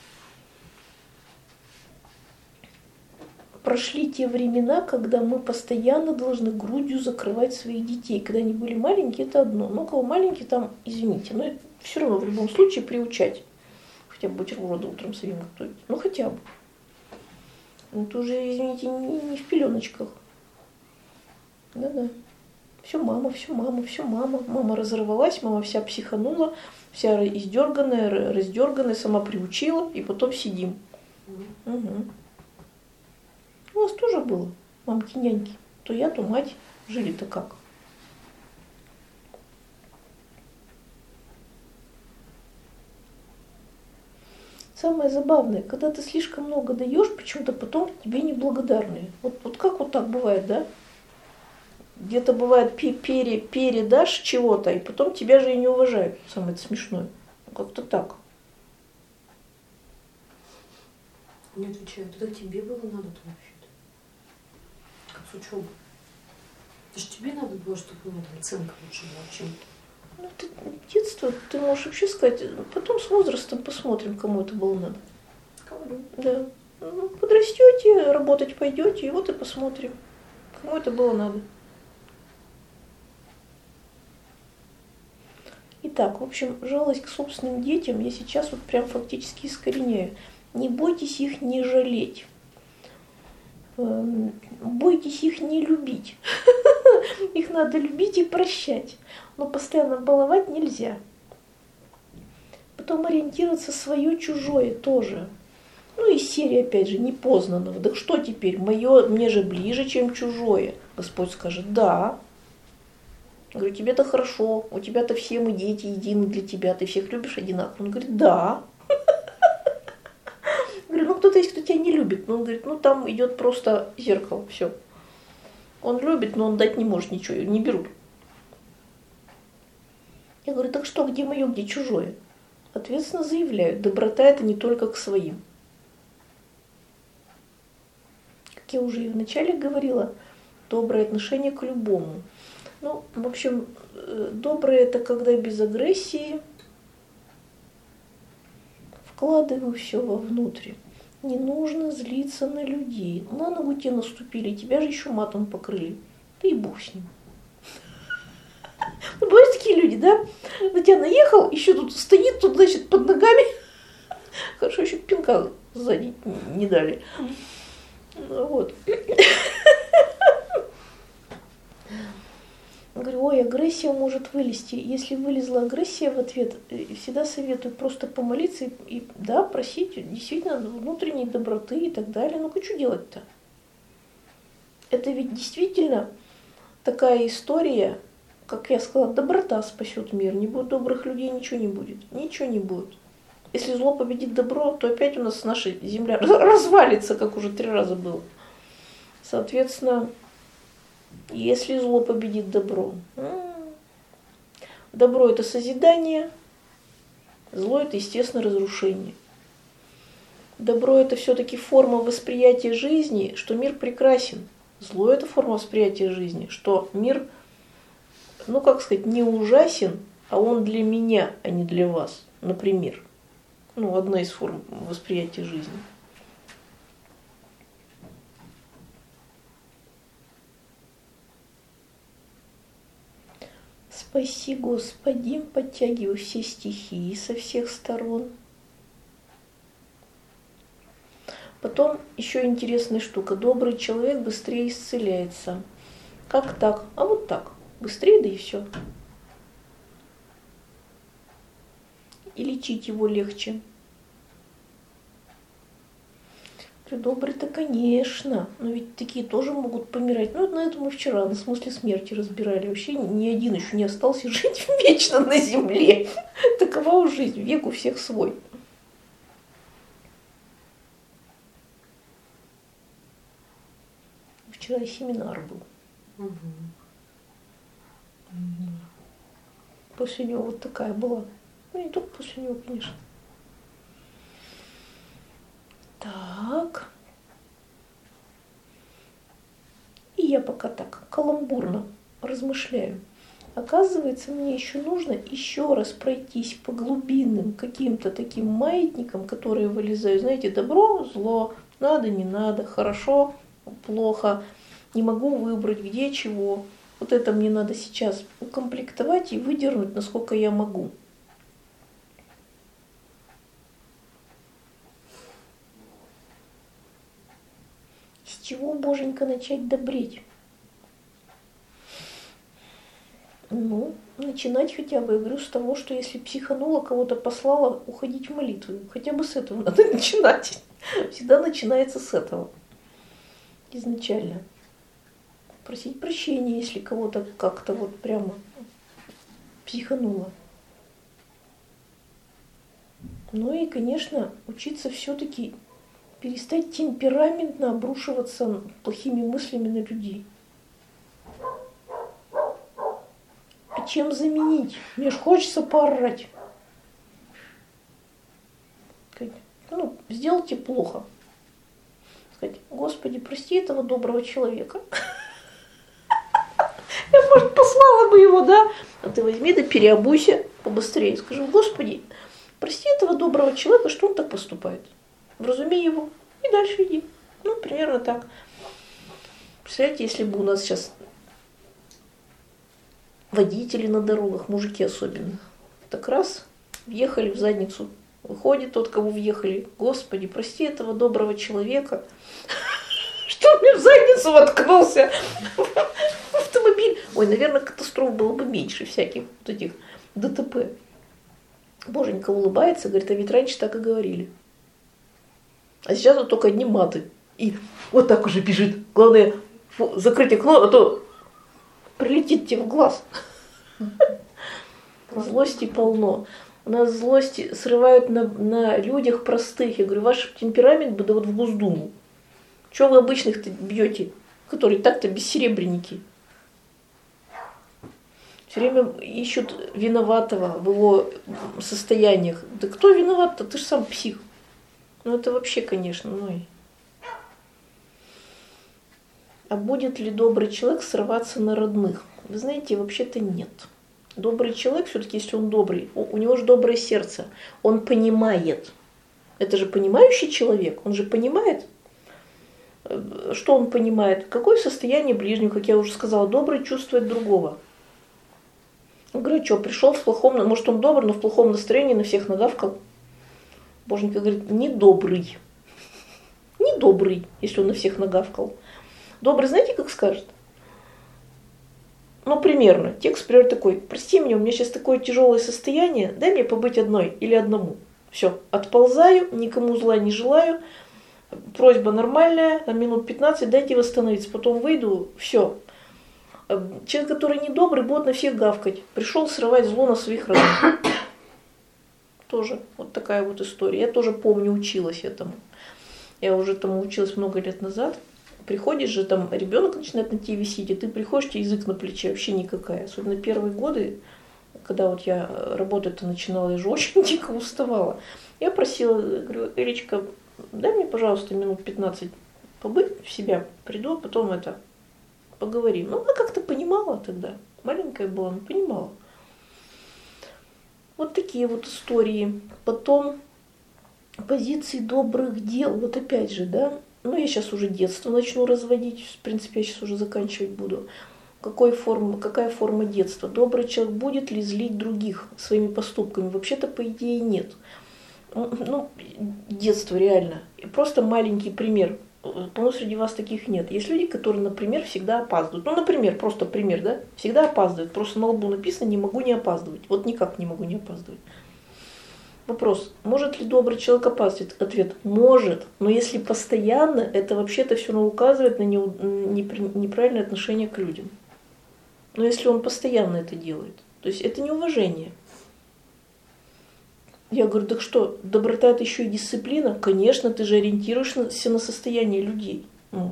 Прошли те времена, когда мы постоянно должны грудью закрывать своих детей. Когда они были маленькие, это одно. Но кого маленькие, там, извините, но все равно в любом случае приучать. Хотя бы бутерброды утром своим готовить. Ну хотя бы. Это уже, извините, не в пеленочках. Да-да. Все мама, все мама, все мама. Мама разорвалась, мама вся психанула, вся издерганная, раздерганная, сама приучила, и потом сидим. Угу. У нас тоже было, мамки-няньки. То я, то мать. Жили-то как? Самое забавное, когда ты слишком много даешь, почему-то потом тебе неблагодарные. Вот как вот так бывает, да? Где-то бывает передашь чего-то, и потом тебя же и не уважают. Самое смешное. Как-то так. Не отвечаю, тогда тебе было надо то вообще-то. Как с учебой. Это же тебе надо было, чтобы оценка лучше была, чем Ну, это детство, ты можешь вообще сказать, потом с возрастом посмотрим, кому это было надо. Кому? Да. Ну, подрастете, работать пойдете, и вот и посмотрим, кому это было надо. Итак, в общем, жалость к собственным детям я сейчас вот прям фактически искореняю. Не бойтесь их не жалеть. Бойтесь их не любить. Их надо любить и прощать. Но постоянно баловать нельзя. Потом ориентироваться свое-чужое тоже. Ну и серия, опять же, непознанного. Да что теперь? Мое мне же ближе, чем чужое. Господь скажет, да. Я говорю, тебе-то хорошо, у тебя-то все мы дети едины для тебя, ты всех любишь одинаково. Он говорит, да. Я говорю, ну кто-то есть, кто тебя не любит. Но он говорит, ну там идет просто зеркало, все. Он любит, но он дать не может ничего, не берут. Я говорю, так что, где мое, где чужое? Ответственно заявляю, доброта это не только к своим. Как я уже и вначале говорила, доброе отношение к любому. Ну, в общем, доброе это когда без агрессии, вкладываю все вовнутрь. Не нужно злиться на людей. На ногу тебе наступили, тебя же еще матом покрыли. Да и бог с ним. Ну, бывают такие люди, да? На тебя наехал, еще тут стоит, тут, значит, под ногами. Хорошо, еще пинка сзади не дали. Вот. Говорю, ой, агрессия может вылезти. Если вылезла агрессия в ответ, всегда советую просто помолиться и да, просить действительно внутренней доброты и так далее. Ну-ка, что делать-то? Это ведь действительно такая история, как я сказала, доброта спасет мир. Не будет добрых людей, ничего не будет. Ничего не будет. Если зло победит добро, то опять у нас наша земля развалится, как уже 3 раза было. Соответственно, если зло победит добро. Добро это созидание, зло это, естественно, разрушение. Добро это все-таки форма восприятия жизни, что мир прекрасен. Зло это форма восприятия жизни, что мир, ну как сказать, не ужасен, а он для меня, а не для вас, например. Ну, одна из форм восприятия жизни. Спаси, Господи, подтягиваю все стихии со всех сторон. Потом еще интересная штука. Добрый человек быстрее исцеляется. Как так? А вот так. Быстрее, да и все. И лечить его легче. Добрый-то, конечно, но ведь такие тоже могут помирать. Ну, вот на этом мы вчера на смысле смерти разбирали. Вообще ни один еще не остался жить вечно на земле. Такова уж жизнь, век у всех свой. Вчера семинар был. После него вот такая была. Ну, не только после него, конечно. Так. И я пока так каламбурно размышляю. Оказывается, мне еще нужно еще раз пройтись по глубинным каким-то таким маятникам, которые вылезают. Знаете, добро, зло, надо, не надо, хорошо, плохо, не могу выбрать, где чего. Вот это мне надо сейчас укомплектовать и выдернуть, насколько я могу. С чего, боженька, начать добреть? Ну, начинать хотя бы, я говорю, с того, что если психанула, кого-то послала, уходить в молитву. Хотя бы с этого надо начинать. Всегда начинается с этого. Изначально. Просить прощения, если кого-то как-то вот прямо психануло. Ну и, конечно, учиться все-таки перестать темпераментно обрушиваться плохими мыслями на людей. А чем заменить? Мне ж хочется поорать. Ну, сделайте плохо. Сказать, Господи, прости этого доброго человека. Я, может, послала послала бы его, да? А ты возьми да переобуйся побыстрее. Скажи: Господи, прости этого доброго человека, что он так поступает. Вразуми его и дальше иди. Ну, примерно так. Представляете, если бы у нас сейчас водители на дорогах, мужики особенно, так раз, въехали в задницу. Выходит тот, кого въехали: Господи, прости этого доброго человека, что он мне в задницу воткнулся в автомобиль. Ой, наверное, катастроф было бы меньше всяких вот этих ДТП. Боженька улыбается, говорит: а ведь раньше так и говорили. А сейчас вот только одни маты. И вот так уже бежит. Главное закрыть окно, а то прилетит тебе в глаз. Злости полно. У нас злости срывают на людях простых. Я говорю: ваш темперамент бы да вот в Госдуму. Чего вы обычных-то бьете, которые так-то бессеребренники? Все время ищут виноватого в его состояниях. Да кто виноват-то? Ты же сам псих. Ну это вообще, конечно, А будет ли добрый человек срываться на родных? Вы знаете, вообще-то нет. Добрый человек, все-таки, если он добрый, у него же доброе сердце. Он понимает. Это же понимающий человек. Он же понимает, что он понимает. Какое состояние ближнего, как я уже сказала, добрый чувствует другого. Он говорит: что, пришел в плохом, может он добрый, но в плохом настроении, на всех нагавкал. Боженька говорит: недобрый. Недобрый, если он на всех нагавкал. Добрый, знаете, как скажет? Ну, примерно. Текст, например, такой: прости меня, у меня сейчас такое тяжелое состояние, дай мне побыть одной или одному. Все, отползаю, никому зла не желаю, просьба нормальная, на минут 15 дайте восстановиться, потом выйду, все. Человек, который недобрый, будет на всех гавкать. Пришел срывать зло на своих родных. Тоже вот такая вот история. Я тоже помню, училась этому. Я уже этому училась много лет назад. Приходишь же, там ребенок начинает на тебе висеть, и ты приходишь, тебе язык на плече, вообще никакая. Особенно первые годы, когда вот я работать-то начинала, я же очень дико уставала. Я просила, говорю: Элечка, дай мне, пожалуйста, минут 15 побыть в себя, приду, а потом поговорим. Ну, она как-то понимала тогда, маленькая была, но понимала. Вот такие вот истории. Потом позиции добрых дел, вот опять же, да, ну, я сейчас уже детство начну разводить, в принципе, я сейчас уже заканчивать буду. Какая форма детства? Добрый человек будет ли злить других своими поступками? Вообще-то, по идее, нет. Ну, детство реально. Просто маленький пример. По-моему, среди вас таких нет. Есть люди, которые, например, всегда опаздывают. Ну, например, просто пример, да? Всегда опаздывают. Просто на лбу написано: не могу не опаздывать. Вот никак не могу не опаздывать. Вопрос: может ли добрый человек опаздывать? Ответ: может. Но если постоянно, это вообще-то все указывает на неправильное отношение к людям. Но если он постоянно это делает, то есть это неуважение. Я говорю: так что, доброта — это еще и дисциплина? Конечно, ты же ориентируешься на состояние людей.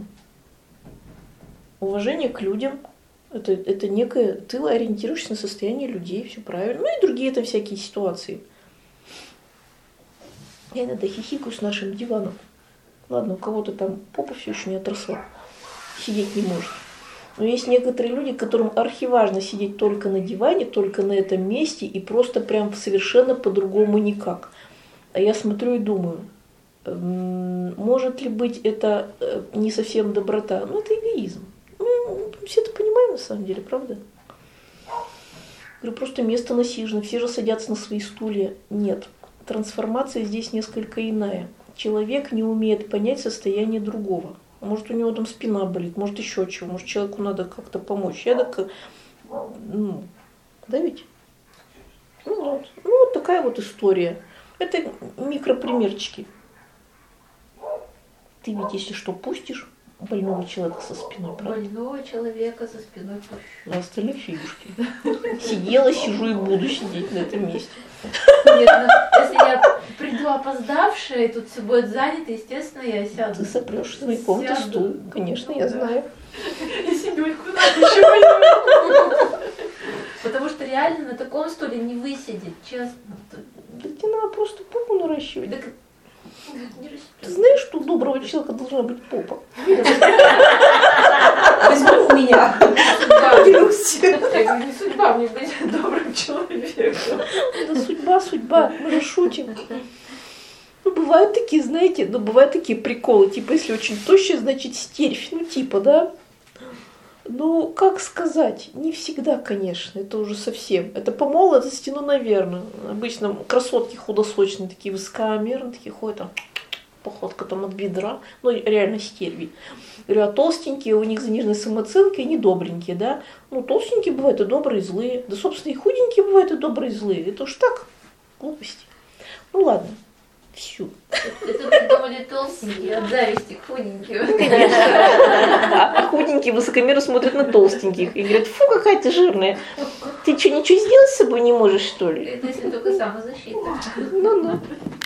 Уважение к людям — это некое... Ты ориентируешься на состояние людей, все правильно. Ну и другие там всякие ситуации. Я иногда хихикаю с нашим диваном. Ладно, у кого-то там попа все еще не отросла, сидеть не может. Но есть некоторые люди, которым архиважно сидеть только на диване, только на этом месте, и просто прям совершенно по-другому никак. А я смотрю и думаю, может ли быть это не совсем доброта? Ну, это эгоизм. Ну, все это понимаем на самом деле, правда? Говорю, просто место насижено, все же садятся на свои стулья. Нет, трансформация здесь несколько иная. Человек не умеет понять состояние другого. Может, у него там спина болит, может, еще чего, может, человеку надо как-то помочь. Я так, да ведь? Ну, вот такая вот история. Это микропримерчики. Ты ведь, если что, пустишь больного человека со спиной, правда? Больного человека со спиной пущу. А остальных фигушки. Сидела, сижу и буду сидеть на этом месте. Нет, если я приду опоздавшая, и тут все будет занято, естественно, я сяду. Ты сопрешь в своей комнате стул. Конечно, я знаю. И себе куда-то еще возьму. Потому что реально на таком стуле не высидеть, честно. Да тебе надо просто попу наращивать. Так, не ты знаешь, что у доброго человека должна быть попа? Возьми у меня. Да, я шутим. Ну, бывают такие, знаете, бывают такие приколы, типа, если очень тощая, значит, стервь, ну, типа, да. Ну, как сказать, не всегда, конечно, это уже совсем. Это по молодости, ну, наверное. Обычно красотки худосочные, такие высокомерные, такие ходят, там, походка там от бедра, ну, реально стерви. Говорю, а толстенькие, у них заниженная самооценка, и они добренькие, да. Ну, толстенькие бывают и добрые, и злые. Да, собственно, и худенькие бывают и добрые, и злые. Это уж так, глупости. Ну, ладно. Всю. Это ты думали толстенькие, от зависти к худеньким. А худенькие высокомерно смотрят на толстеньких и говорят, фу, какая ты жирная. Ты что, ничего сделать с собой не можешь, что ли? Это если только самозащита. Ну-ну.